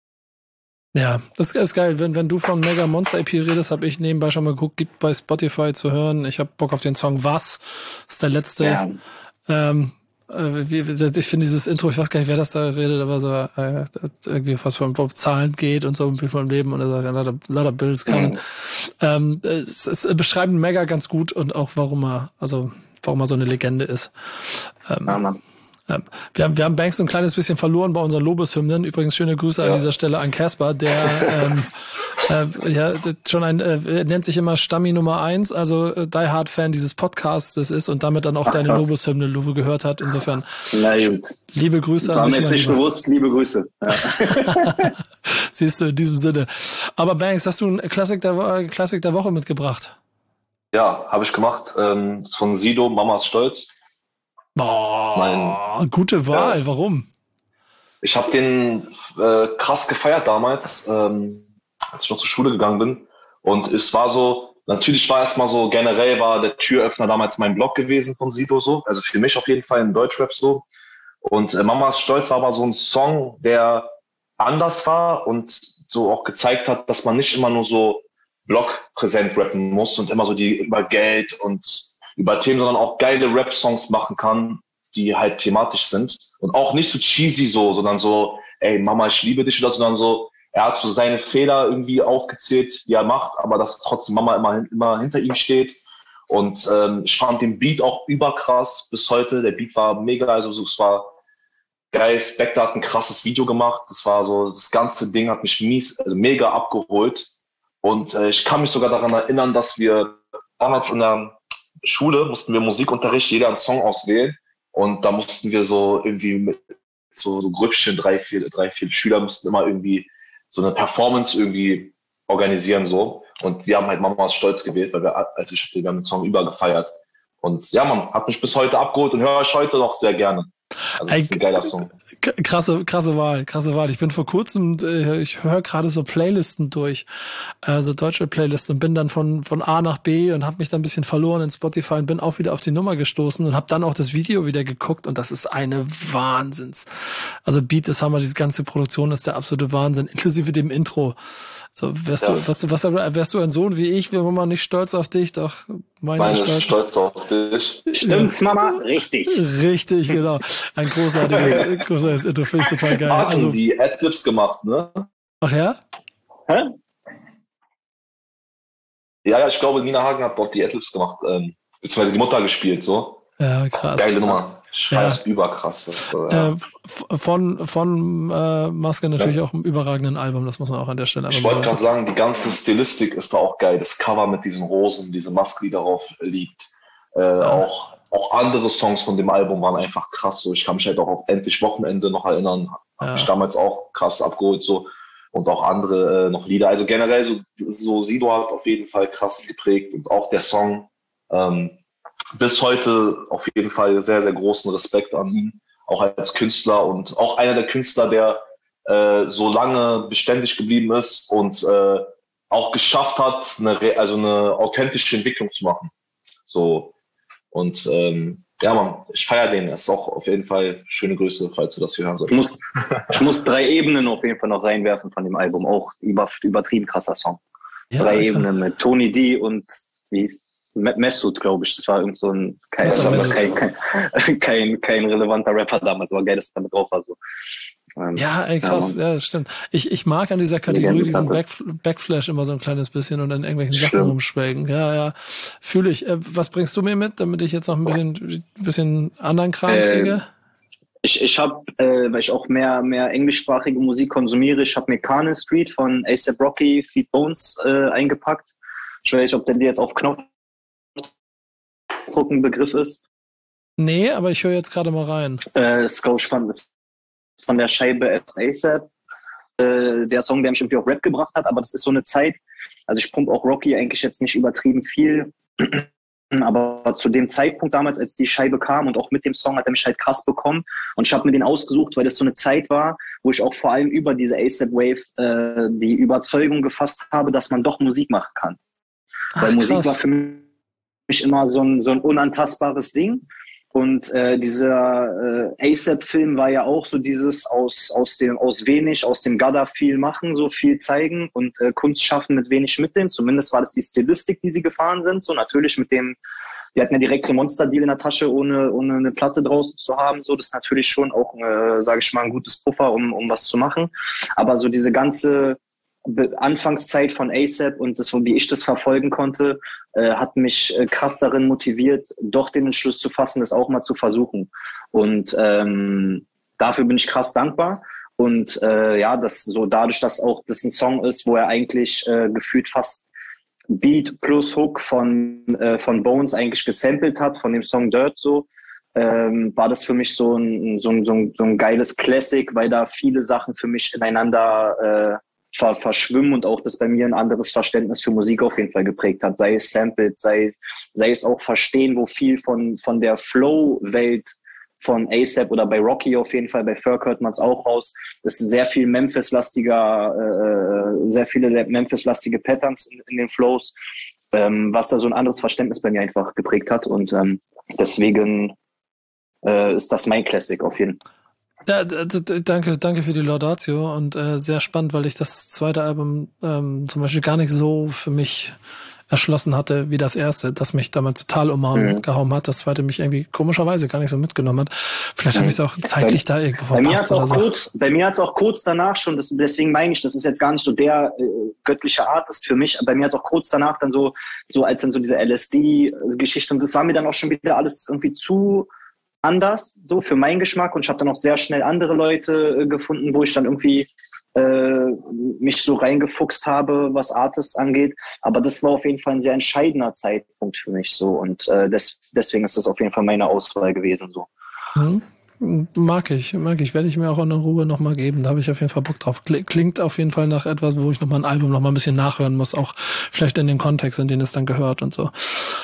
Ja, das ist geil. Wenn, wenn du von Mega Monster-E P redest, habe ich nebenbei schon mal geguckt, gibt bei Spotify zu hören. Ich habe Bock auf den Song Was. Das ist der letzte. Ja. Ähm, äh, wie, ich finde dieses Intro, ich weiß gar nicht, wer das da redet, aber so äh, irgendwie was von Zahlen geht und so wie vom Leben und er sagt, ja, lauter, lauter Bills kann. Mhm. Ähm, es, es beschreibt Mega ganz gut und auch warum er, also warum er so eine Legende ist. Ähm, ja, Mann. Wir haben, wir haben Banks ein kleines bisschen verloren bei unseren Lobeshymnen. Übrigens schöne Grüße ja. an dieser Stelle an Casper, der ähm, äh, ja schon ein äh, nennt sich immer Stammi Nummer eins, also äh, Die Hard Fan dieses Podcasts ist und damit dann auch Ach, deine krass. Lobeshymne Luve gehört hat. Insofern Na gut. liebe Grüße War an dich. War mir jetzt nicht bewusst, liebe Grüße. Ja. Siehst du, in diesem Sinne. Aber Banks, hast du einen Klassik der, Klassik der Woche mitgebracht? Ja, habe ich gemacht. Ähm, von Sido, Mamas Stolz. Boah, mein, gute Wahl. Ja, warum? Ich habe den äh, krass gefeiert damals, ähm, als ich noch zur Schule gegangen bin. Und es war so, natürlich war erstmal so, generell war der Türöffner damals mein Blog gewesen von Sido so. Also für mich auf jeden Fall in Deutschrap so. Und äh, Mamas Stolz war aber so ein Song, der anders war und so auch gezeigt hat, dass man nicht immer nur so blockpräsent rappen muss und immer so die über Geld und über Themen, sondern auch geile Rap-Songs machen kann, die halt thematisch sind und auch nicht so cheesy so, sondern so, ey, Mama, ich liebe dich oder so, sondern so, er hat so seine Fehler irgendwie aufgezählt, die er macht, aber dass trotzdem Mama immer, immer hinter ihm steht. Und ähm, ich fand den Beat auch überkrass bis heute. Der Beat war mega, also es war geil. Spectre hat ein krasses Video gemacht. Das war so, das ganze Ding hat mich mies, also mega abgeholt. Und äh, ich kann mich sogar daran erinnern, dass wir damals in der Schule mussten wir Musikunterricht, jeder einen Song auswählen. Und da mussten wir so irgendwie mit so, so Grüppchen, drei, vier, drei, vier Schüler mussten immer irgendwie so eine Performance irgendwie organisieren so. Und wir haben halt Mamas Stolz gewählt, weil wir, als ich wir haben den Song übergefeiert. Und ja, man hat mich bis heute abgeholt und höre ich heute noch sehr gerne. Also das ist ein geiler Song. Krasse, krasse Wahl, krasse Wahl. Ich bin vor kurzem, äh, ich höre gerade so Playlisten durch, äh, so deutsche Playlisten und bin dann von von A nach B und habe mich dann ein bisschen verloren in Spotify und bin auch wieder auf die Nummer gestoßen und habe dann auch das Video wieder geguckt und das ist eine Wahnsinns. Also Beat, das haben wir, diese ganze Produktion ist der absolute Wahnsinn, inklusive dem Intro. So, wärst ja. du, was, was, wärst du ein Sohn wie ich, wäre Mama nicht stolz auf dich, doch meine, meine stolz, stolz auf dich. Stimmt's, Mama? Richtig. Richtig, genau. Ein großartiges, großartiges Intro, finde ich total geil. Martin, Also, die Adlibs gemacht, ne? Ach ja? Hä? Ja, ja, ich glaube, Nina Hagen hat dort die Adlibs gemacht, ähm, beziehungsweise die Mutter gespielt, so. Ja, krass. Geile Nummer. Scheiß ja. Überkrass. Also, ja. äh, von von äh, Maske natürlich ja. auch im überragenden Album, das muss man auch an der Stelle. Ich wollte gerade sagen, die ganze Stilistik ist da auch geil. Das Cover mit diesen Rosen, diese Maske, die darauf liegt. Äh, ja. auch, auch andere Songs von dem Album waren einfach krass. So. Ich kann mich halt auch auf Endlich Wochenende noch erinnern. Hab ja. mich damals auch krass abgeholt. So. Und auch andere äh, noch Lieder. Also generell so, so Sido hat auf jeden Fall krass geprägt. Und auch der Song, ähm, bis heute auf jeden Fall sehr, sehr großen Respekt an ihn, auch als Künstler und auch einer der Künstler, der äh, so lange beständig geblieben ist und äh, auch geschafft hat, eine, also eine authentische Entwicklung zu machen. So. Und ähm, ja, man, ich feiere den. Das ist auch auf jeden Fall schöne Grüße, falls du das hier hören solltest. Ich muss, ich muss drei Ebenen auf jeden Fall noch reinwerfen von dem Album. Auch über, übertrieben krasser Song. Ja, drei Ebenen mit Tony D und wie Mesut, glaube ich. Das war irgend so ein kein, kein, kein, kein, kein relevanter Rapper damals, aber geil, dass er damit drauf war. So. Ähm, ja, ey, krass, ja, ja, das stimmt. Ich, ich mag an dieser Kategorie diesen Back, Backflash immer so ein kleines bisschen und an irgendwelchen Sachen stimmt. rumschwelgen. Ja, ja, fühle ich. Äh, was bringst du mir mit, damit ich jetzt noch ein bisschen, ein bisschen anderen Kram äh, kriege? Ich, ich habe, äh, weil ich auch mehr, mehr englischsprachige Musik konsumiere, ich habe mir Carnal Street von A$AP Rocky, Feet Bones äh, eingepackt. Ich weiß nicht, ob der dir jetzt auf Knopf ein Begriff ist. Nee, aber ich höre jetzt gerade mal rein. Äh, Scouch fand es von der Scheibe A$AP. Äh, der Song, der mich irgendwie auf Rap gebracht hat, aber das ist so eine Zeit, also ich pumpe auch Rocky eigentlich jetzt nicht übertrieben viel, aber zu dem Zeitpunkt damals, als die Scheibe kam und auch mit dem Song, hat er mich halt krass bekommen und ich habe mir den ausgesucht, weil das so eine Zeit war, wo ich auch vor allem über diese A$AP Wave äh, die Überzeugung gefasst habe, dass man doch Musik machen kann. Ach, weil Musik krass. War für mich immer so ein, so ein unantastbares Ding. Und äh, dieser äh, A$AP-Film war ja auch so dieses aus, aus, dem, aus wenig, aus dem Gutter viel machen, so viel zeigen und äh, Kunst schaffen mit wenig Mitteln. Zumindest war das die Stilistik, die sie gefahren sind. So natürlich mit dem, die hatten ja direkt so Monster-Deal in der Tasche, ohne, ohne eine Platte draußen zu haben. So, das ist natürlich schon auch, äh, sage ich mal, ein gutes Puffer, um, um was zu machen. Aber so diese ganze Anfangszeit von A$AP und das, wie ich das verfolgen konnte, äh, hat mich äh, krass darin motiviert, doch den Entschluss zu fassen, das auch mal zu versuchen. Und ähm, dafür bin ich krass dankbar. Und äh, ja, das so dadurch, dass auch das ein Song ist, wo er eigentlich äh, gefühlt fast Beat plus Hook von äh, von Bones eigentlich gesampelt hat, von dem Song Dirt so, ähm, war das für mich so ein, so ein, so ein, so ein geiles Classic, weil da viele Sachen für mich ineinander äh, Ver verschwimmen und auch das bei mir ein anderes Verständnis für Musik auf jeden Fall geprägt hat. Sei es Samples, sei, sei es auch Verstehen, wo viel von, von der Flow-Welt von A$AP oder bei Rocky auf jeden Fall, bei Ferg hört man es auch raus. Das ist sehr viel Memphis-lastiger, äh, sehr viele Memphis-lastige Patterns in, in den Flows, ähm, was da so ein anderes Verständnis bei mir einfach geprägt hat und ähm, deswegen äh, ist das mein Classic auf jeden Fall. Ja, danke, danke für die Laudatio und äh, sehr spannend, weil ich das zweite Album ähm, zum Beispiel gar nicht so für mich erschlossen hatte wie das erste, das mich damals total umgehauen mhm. hat. Das zweite mich irgendwie komischerweise gar nicht so mitgenommen hat. Vielleicht mhm. habe ich es auch zeitlich bei, da irgendwo verpasst. Bei mir hat es auch, so. kurz, bei mir hat's auch kurz danach schon, das, deswegen meine ich, das ist jetzt gar nicht so der äh, göttliche Artist für mich. Bei mir hat es auch kurz danach dann so, so als dann so diese L S D-Geschichte, und das war mir dann auch schon wieder alles irgendwie zu anders, so für meinen Geschmack, und ich habe dann auch sehr schnell andere Leute äh, gefunden, wo ich dann irgendwie äh, mich so reingefuchst habe, was Artists angeht. Aber das war auf jeden Fall ein sehr entscheidender Zeitpunkt für mich so, und äh, des, deswegen ist das auf jeden Fall meine Auswahl gewesen so. Mhm. Mag ich, mag ich. Werde ich mir auch in Ruhe nochmal geben. Da habe ich auf jeden Fall Bock drauf. Klingt auf jeden Fall nach etwas, wo ich nochmal ein Album nochmal ein bisschen nachhören muss, auch vielleicht in den Kontext, in den es dann gehört und so.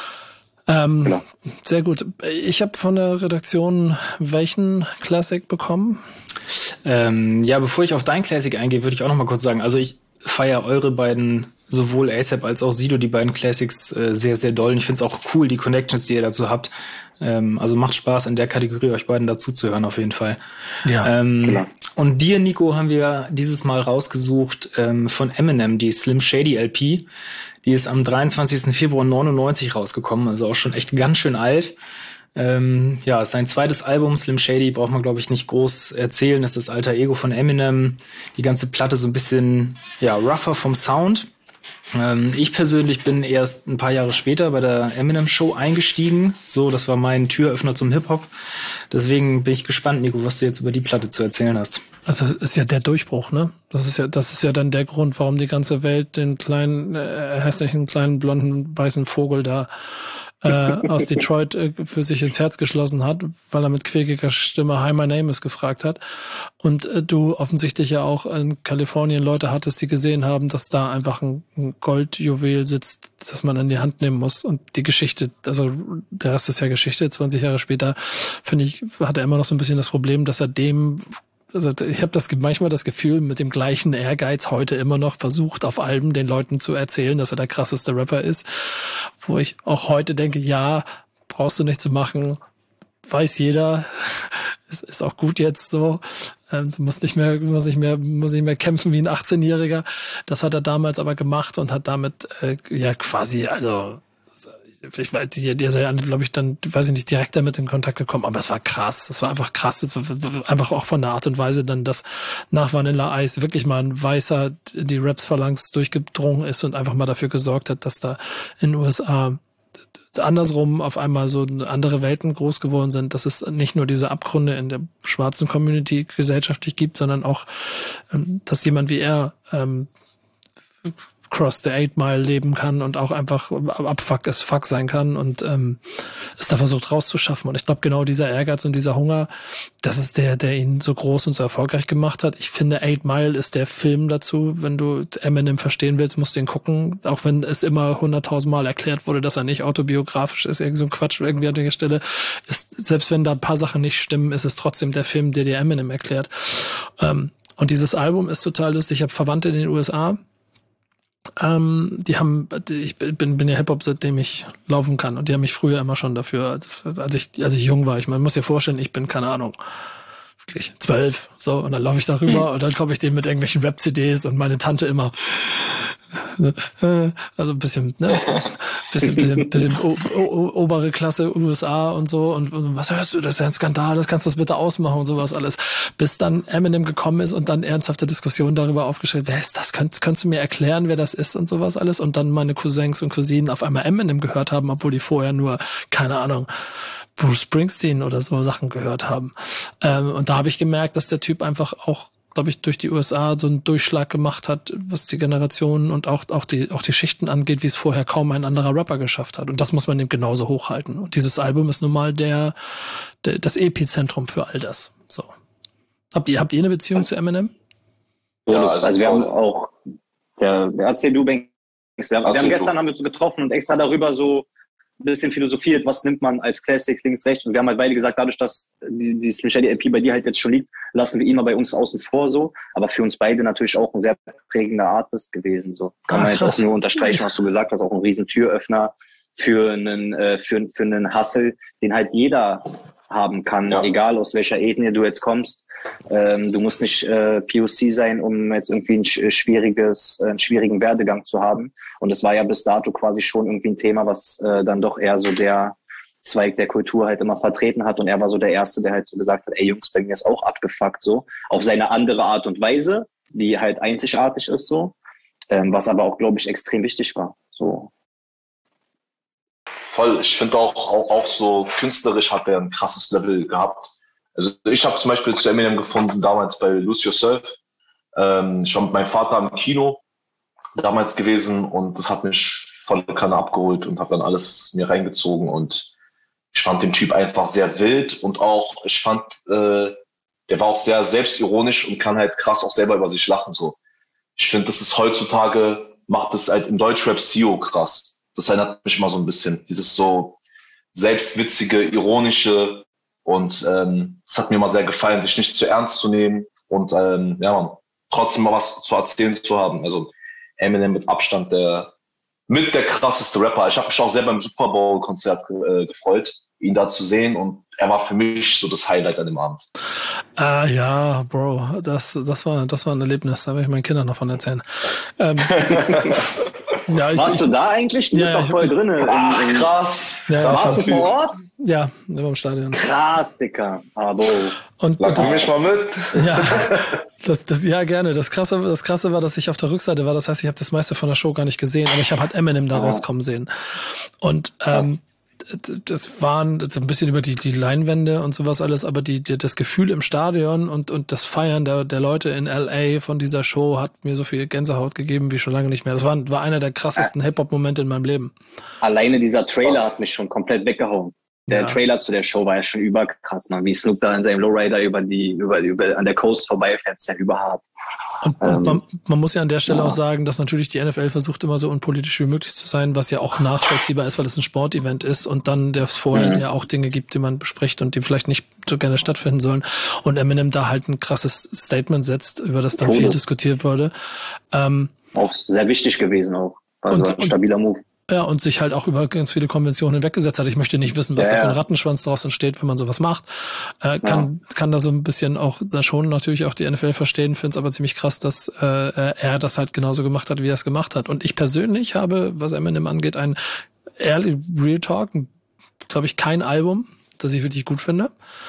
Ähm, genau. Sehr gut. Ich habe von der Redaktion welchen Classic bekommen? Ähm, ja, bevor ich auf dein Classic eingehe, würde ich auch noch mal kurz sagen, also ich feiere eure beiden, sowohl A$AP als auch Sido, die beiden Classics äh, sehr, sehr doll. Und ich finde es auch cool, die Connections, die ihr dazu habt. Ähm, also macht Spaß, in der Kategorie euch beiden dazu zu hören, auf jeden Fall. Ja, ähm, genau. Und dir, Nico, haben wir dieses Mal rausgesucht ähm, von Eminem, die Slim Shady L P. Die ist am dreiundzwanzigsten Februar neunundneunzig rausgekommen, also auch schon echt ganz schön alt. Ähm, ja, sein zweites Album, Slim Shady, braucht man, glaube ich, nicht groß erzählen. Das ist das alter Ego von Eminem. Die ganze Platte so ein bisschen, ja, rougher vom Sound. Ähm, ich persönlich bin erst ein paar Jahre später bei der Eminem-Show eingestiegen. So, das war mein Türöffner zum Hip-Hop. Deswegen bin ich gespannt, Nico, was du jetzt über die Platte zu erzählen hast. Also das ist ja der Durchbruch, ne? Das ist ja, das ist ja dann der Grund, warum die ganze Welt den kleinen, äh, hässlichen, kleinen, blonden, weißen Vogel da äh, aus Detroit äh, für sich ins Herz geschlossen hat, weil er mit quäkiger Stimme Hi, my name is gefragt hat. Und äh, du offensichtlich ja auch in Kalifornien Leute hattest, die gesehen haben, dass da einfach ein, ein Goldjuwel sitzt, das man in die Hand nehmen muss. Und die Geschichte, also der Rest ist ja Geschichte, zwanzig Jahre später, finde ich, hat er immer noch so ein bisschen das Problem, dass er dem Also ich habe das manchmal das Gefühl, mit dem gleichen Ehrgeiz heute immer noch versucht, auf Alben den Leuten zu erzählen, dass er der krasseste Rapper ist. Wo ich auch heute denke, ja, brauchst du nicht zu machen, weiß jeder. Es ist auch gut jetzt so. Ähm, du musst nicht mehr, musst nicht mehr, musst nicht mehr kämpfen wie ein achtzehnjähriger. Das hat er damals aber gemacht und hat damit äh, ja quasi, also ich weiß, die, die ist ja, glaube ich, dann, weiß ich nicht, direkt damit in Kontakt gekommen, aber es war krass. Es war einfach krass. Es war einfach auch von der Art und Weise dann, dass nach Vanilla Ice wirklich mal ein Weißer in die Raps-Phalanx durchgedrungen ist und einfach mal dafür gesorgt hat, dass da in den U S A andersrum auf einmal so andere Welten groß geworden sind, dass es nicht nur diese Abgründe in der schwarzen Community gesellschaftlich gibt, sondern auch, dass jemand wie er ähm, Cross the Eight Mile leben kann und auch einfach abfuck as fuck sein kann und ähm, es da versucht rauszuschaffen. Und ich glaube, genau dieser Ehrgeiz und dieser Hunger, das ist der, der ihn so groß und so erfolgreich gemacht hat. Ich finde, Eight Mile ist der Film dazu. Wenn du Eminem verstehen willst, musst du ihn gucken. Auch wenn es immer hunderttausend Mal erklärt wurde, dass er nicht autobiografisch ist, irgend so ein Quatsch irgendwie an der Stelle. Ist, selbst wenn da ein paar Sachen nicht stimmen, ist es trotzdem der Film, der dir Eminem erklärt. Ähm, und dieses Album ist total lustig. Ich habe Verwandte in den U S A. Ähm, die haben, ich bin, bin ja Hip-Hop, seitdem ich laufen kann, und die haben mich früher immer schon dafür, als, als ich, als ich jung war. Ich, man muss dir vorstellen, ich bin, keine Ahnung, wirklich zwölf, so, und dann laufe ich darüber und dann komme ich denen mit irgendwelchen Rap-C Ds und meine Tante immer, also ein bisschen, ne, bisschen, bisschen, bisschen o, o, obere Klasse U S A und so, und, und was hörst du, das ist ja ein Skandal, das kannst du das bitte ausmachen und sowas alles, bis dann Eminem gekommen ist und dann ernsthafte Diskussionen darüber aufgestellt, wer ist das, Könnt, könntest du mir erklären, wer das ist und sowas alles, und dann meine Cousins und Cousinen auf einmal Eminem gehört haben, obwohl die vorher nur, keine Ahnung, Bruce Springsteen oder so Sachen gehört haben. Ähm, und da habe ich gemerkt, dass der Typ einfach auch, glaube ich, durch die U S A so einen Durchschlag gemacht hat, was die Generationen und auch, auch die, auch die Schichten angeht, wie es vorher kaum ein anderer Rapper geschafft hat. Und das muss man eben genauso hochhalten. Und dieses Album ist nun mal der, der, das Epizentrum für all das. So. Habt ihr, habt ihr eine Beziehung zu Eminem? Ja, also, also wir haben auch, der, der erzähl du, Banks, wir haben, wir haben gestern haben wir uns getroffen und extra darüber so ein bisschen philosophiert, was nimmt man als Classics links, rechts, und wir haben halt beide gesagt, dadurch, dass die, die Slim Shady L P bei dir halt jetzt schon liegt, lassen wir ihn mal bei uns außen vor so, aber für uns beide natürlich auch ein sehr prägender Artist gewesen, so. Kann ah, man jetzt krass. Auch nur unterstreichen, was du gesagt hast, auch ein riesen Türöffner für einen, äh, für, für einen Hustle, den halt jeder haben kann, ja. Egal aus welcher Ethnie du jetzt kommst. Ähm, du musst nicht äh, P O C sein, um jetzt irgendwie ein schwieriges, einen schwierigen Werdegang zu haben. Und es war ja bis dato quasi schon irgendwie ein Thema, was äh, dann doch eher so der Zweig der Kultur halt immer vertreten hat. Und er war so der Erste, der halt so gesagt hat, ey Jungs, bei mir ist auch abgefuckt so. Auf seine andere Art und Weise, die halt einzigartig ist so. Ähm, was aber auch, glaube ich, extrem wichtig war. So. Voll. Ich finde auch, auch, auch so künstlerisch hat er ein krasses Level gehabt. Also ich habe zum Beispiel zu Eminem gefunden, damals bei Lose Yourself. Ähm, schon mit meinem Vater im Kino damals gewesen und das hat mich volle Kanne abgeholt und habe dann alles mir reingezogen und ich fand den Typ einfach sehr wild und auch, ich fand, äh, der war auch sehr selbstironisch und kann halt krass auch selber über sich lachen so. Ich finde, das ist heutzutage, macht das halt im Deutschrap C E O krass. Das erinnert mich mal so ein bisschen. Dieses so selbstwitzige, ironische und ähm, das hat mir mal sehr gefallen, sich nicht zu ernst zu nehmen und ähm, ja, man, trotzdem mal was zu erzählen zu haben. Also Eminem mit Abstand der mit der krasseste Rapper. Ich habe mich auch selber im Super Bowl Konzert äh, gefreut, ihn da zu sehen und er war für mich so das Highlight an dem Abend. Ah ja, Bro, das das war das war ein Erlebnis, da werde ich meinen Kindern noch von erzählen. Ähm, ja, ich, Warst ich, du da eigentlich? Du ja, bist doch ich, voll ich, drin. Ach, krass. Ja, Warst ich, du vor Ort? Ja, wir waren im Stadion. Krass, Dicker. Aber und, und Nimm mich mal mit. Ja, das, das, ja, gerne. Das Krasse, das Krasse war, dass ich auf der Rückseite war. Das heißt, ich habe das meiste von der Show gar nicht gesehen, aber ich habe halt Eminem da rauskommen sehen. Und ähm, das waren so ein bisschen über die, die Leinwände und sowas alles, aber die, die, das Gefühl im Stadion und, und das Feiern der, der Leute in L A von dieser Show hat mir so viel Gänsehaut gegeben wie schon lange nicht mehr. Das war, war einer der krassesten Hip-Hop-Momente in meinem Leben. Alleine dieser Trailer hat mich schon komplett weggehauen. Der Ja. Trailer zu der Show war ja schon überkrass, man. Wie Snoop da in seinem Lowrider über die, über, über, an der Coast vorbeifährt, ist ja überhart. Und, Ähm, und man, man muss ja an der Stelle ja. auch sagen, dass natürlich die N F L versucht immer so unpolitisch wie möglich zu sein, was ja auch nachvollziehbar ist, weil es ein Sportevent ist und dann der vorher Mhm. ja auch Dinge gibt, die man bespricht und die vielleicht nicht so gerne stattfinden sollen. Und Eminem da halt ein krasses Statement setzt, über das dann Todes. viel diskutiert wurde. Ähm, Auch sehr wichtig gewesen auch. Also Und- ein stabiler Move. Ja, und sich halt auch über ganz viele Konventionen hinweggesetzt hat. Ich möchte nicht wissen, was Ja, da für ein ja. Rattenschwanz draus entsteht, wenn man sowas macht. Äh, kann, kann da so ein bisschen auch, da schon natürlich auch die N F L verstehen, finde es aber ziemlich krass, dass äh, er das halt genauso gemacht hat, wie er es gemacht hat. Und ich persönlich habe, was Eminem angeht, ein early Real Talk, glaube ich, kein Album, das ich wirklich gut finde.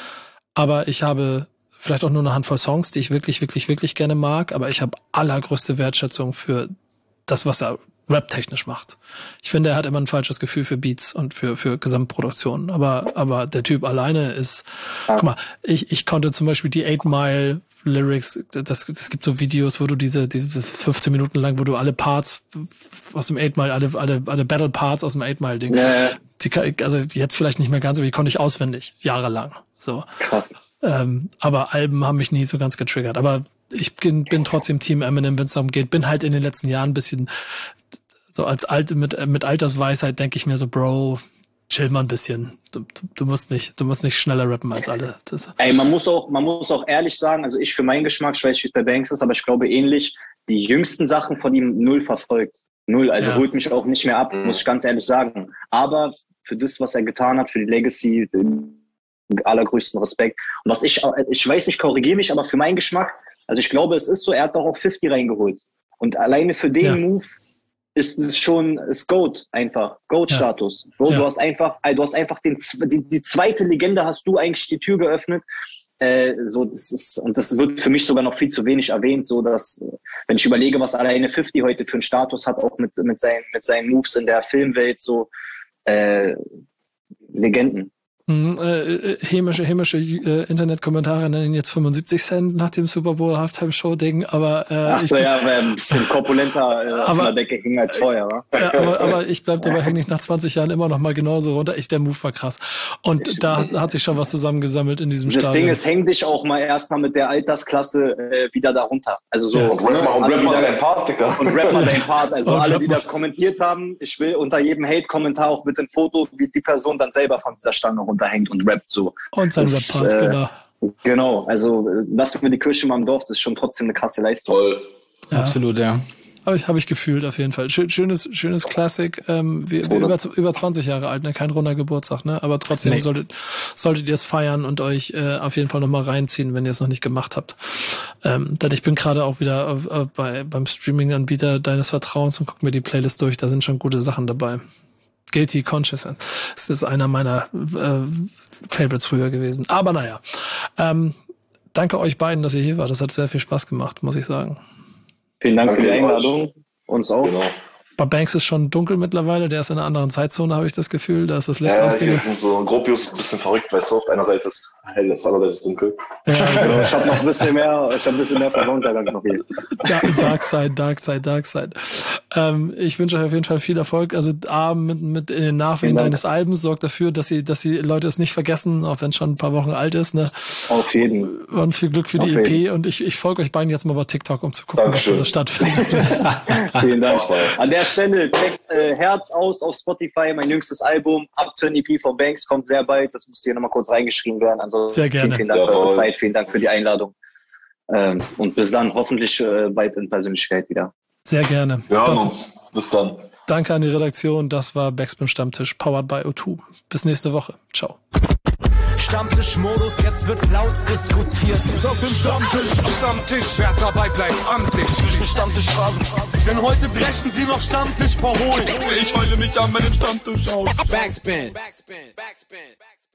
Aber ich habe vielleicht auch nur eine Handvoll Songs, die ich wirklich, wirklich, wirklich gerne mag. Aber ich habe allergrößte Wertschätzung für das, was er rap-technisch macht. Ich finde, er hat immer ein falsches Gefühl für Beats und für für Gesamtproduktionen. Aber aber der Typ alleine ist. Guck mal, ich ich konnte zum Beispiel die Eight Mile Lyrics. Das es gibt so Videos, wo du diese diese fünfzehn Minuten lang, wo du alle Parts aus dem Eight Mile, alle alle alle Battle Parts aus dem Eight Mile Ding. Ja, Die, kann- also jetzt vielleicht nicht mehr ganz, aber die konnte ich auswendig jahrelang. So. krass. Ähm, aber Alben haben mich nie so ganz getriggert. Aber ich bin, bin trotzdem Team Eminem, wenn es darum geht. Bin halt in den letzten Jahren ein bisschen so als alte mit mit Altersweisheit denke ich mir so, Bro, chill mal ein bisschen. Du, du, du musst nicht, du musst nicht schneller rappen als alle. Das, Ey, man muss auch, man muss auch ehrlich sagen, also ich für meinen Geschmack, ich weiß nicht, wie es bei Banks ist, aber ich glaube ähnlich, die jüngsten Sachen von ihm null verfolgt. Null, also Ja. holt mich auch nicht mehr ab, muss ich ganz ehrlich sagen. Aber für das, was er getan hat, für die Legacy, den allergrößten Respekt. Und was ich, ich weiß nicht, korrigiere mich, aber für meinen Geschmack, also ich glaube, es ist so, er hat doch auch fünfzig reingeholt. Und alleine für den Ja. Move ist es schon, ist Goat einfach, Goat-Status. Bro, Ja. du hast einfach, du hast einfach den, die, die zweite Legende hast du eigentlich die Tür geöffnet. Äh, so, das ist, und das wird für mich sogar noch viel zu wenig erwähnt, so dass, wenn ich überlege, was alleine fünfzig heute für einen Status hat, auch mit, mit seinen, mit seinen Moves in der Filmwelt, so, äh, Legenden. Hm, äh, hämische, hämische äh, Internetkommentare nennen ihn jetzt fünfundsiebzig Cent nach dem Super Bowl Halftime Show Ding, aber äh, Ach so, ich, ja, weil er ein bisschen korpulenter äh, auf Aber- der Decke hing als vorher, wa? ja, aber, aber ich bleib dabei, hänge ich nach zwanzig Jahren immer noch mal genauso runter. Ich, der Move war krass. Und Ich- da hat sich schon was zusammengesammelt in diesem Das Stadion. Ding ist, häng dich auch mal erstmal mit der Altersklasse äh, wieder da runter. Also so, Ja. Und Rap mal, und alle, Rap die mal da- dein Part, Digga. und rap mal dein Part. Also Und alle, rap die mal. da kommentiert haben, ich will unter jedem Hate-Kommentar auch bitte ein Foto, wie die Person dann selber von dieser Stange runterhängt und rappt so. Und sein das, Rap-Part, äh, genau. Genau, also äh, was für die Kirche mal im Dorf, das ist schon trotzdem eine krasse Leistung. Toll. Ja. Absolut, ja. Habe ich, hab ich gefühlt auf jeden Fall. Schön, schönes, schönes Classic. Ähm, wir, wir über, über zwanzig Jahre alt, ne? Kein runder Geburtstag, ne? Aber trotzdem nee. solltet, solltet ihr es feiern und euch äh, auf jeden Fall nochmal reinziehen, wenn ihr es noch nicht gemacht habt. Ähm, denn ich bin gerade auch wieder äh, bei beim Streaming-Anbieter deines Vertrauens und guck mir die Playlist durch. Da sind schon gute Sachen dabei. Guilty Conscious. Es ist einer meiner äh, Favorites früher gewesen. Aber naja. Ähm, danke euch beiden, dass ihr hier wart. Das hat sehr viel Spaß gemacht, muss ich sagen. Vielen Dank für die Einladung. Uns auch. Genau. Bei Banks ist schon dunkel mittlerweile. Der ist in einer anderen Zeitzone, habe ich das Gefühl. Da ist das Licht ja, ausgegangen. Ja, so Gropius ein bisschen verrückt, weißt du. Auf einer Seite ist hell, auf der anderen Seite ist dunkel. Ja, genau. Ich habe noch ein bisschen mehr, ich habe ein bisschen mehr Versonnenuntergang noch hier. Dark Side, Dark Side, Dark Side. Ähm, ich wünsche euch auf jeden Fall viel Erfolg. Also A, mit, mit in den Nachwehen deines Albums sorgt dafür, dass sie, dass die Leute es nicht vergessen, auch wenn es schon ein paar Wochen alt ist. Ne? Auf jeden. Und viel Glück für die E P. Und ich, ich folge euch beiden jetzt mal bei TikTok, um zu gucken, Dankeschön. Was da so stattfindet. Vielen Dank. An der Stelle checkt äh, Herz aus auf Spotify, mein jüngstes Album, Upturn E P von Banks, kommt sehr bald. Das musste hier nochmal kurz reingeschrieben werden. Also sehr gerne. Vielen, vielen Dank für eure Zeit, vielen Dank für die Einladung. Ähm, und bis dann hoffentlich äh, bald in Persönlichkeit wieder. Sehr gerne. Wir hören uns. Bis dann. Danke an die Redaktion. Das war Backspin Stammtisch, powered by O zwei. Bis nächste Woche. Ciao. Stammtischmodus, jetzt wird laut diskutiert. Ich auf dem Stammtisch, Stammtisch, wer dabei bleibt, amtlich. Stammtisch Phrasen. Denn heute brechen sie noch Stammtisch verholen. Ich heule mich an meinem Stammtisch aus. Backspin. Backspin. Backspin. Backspin.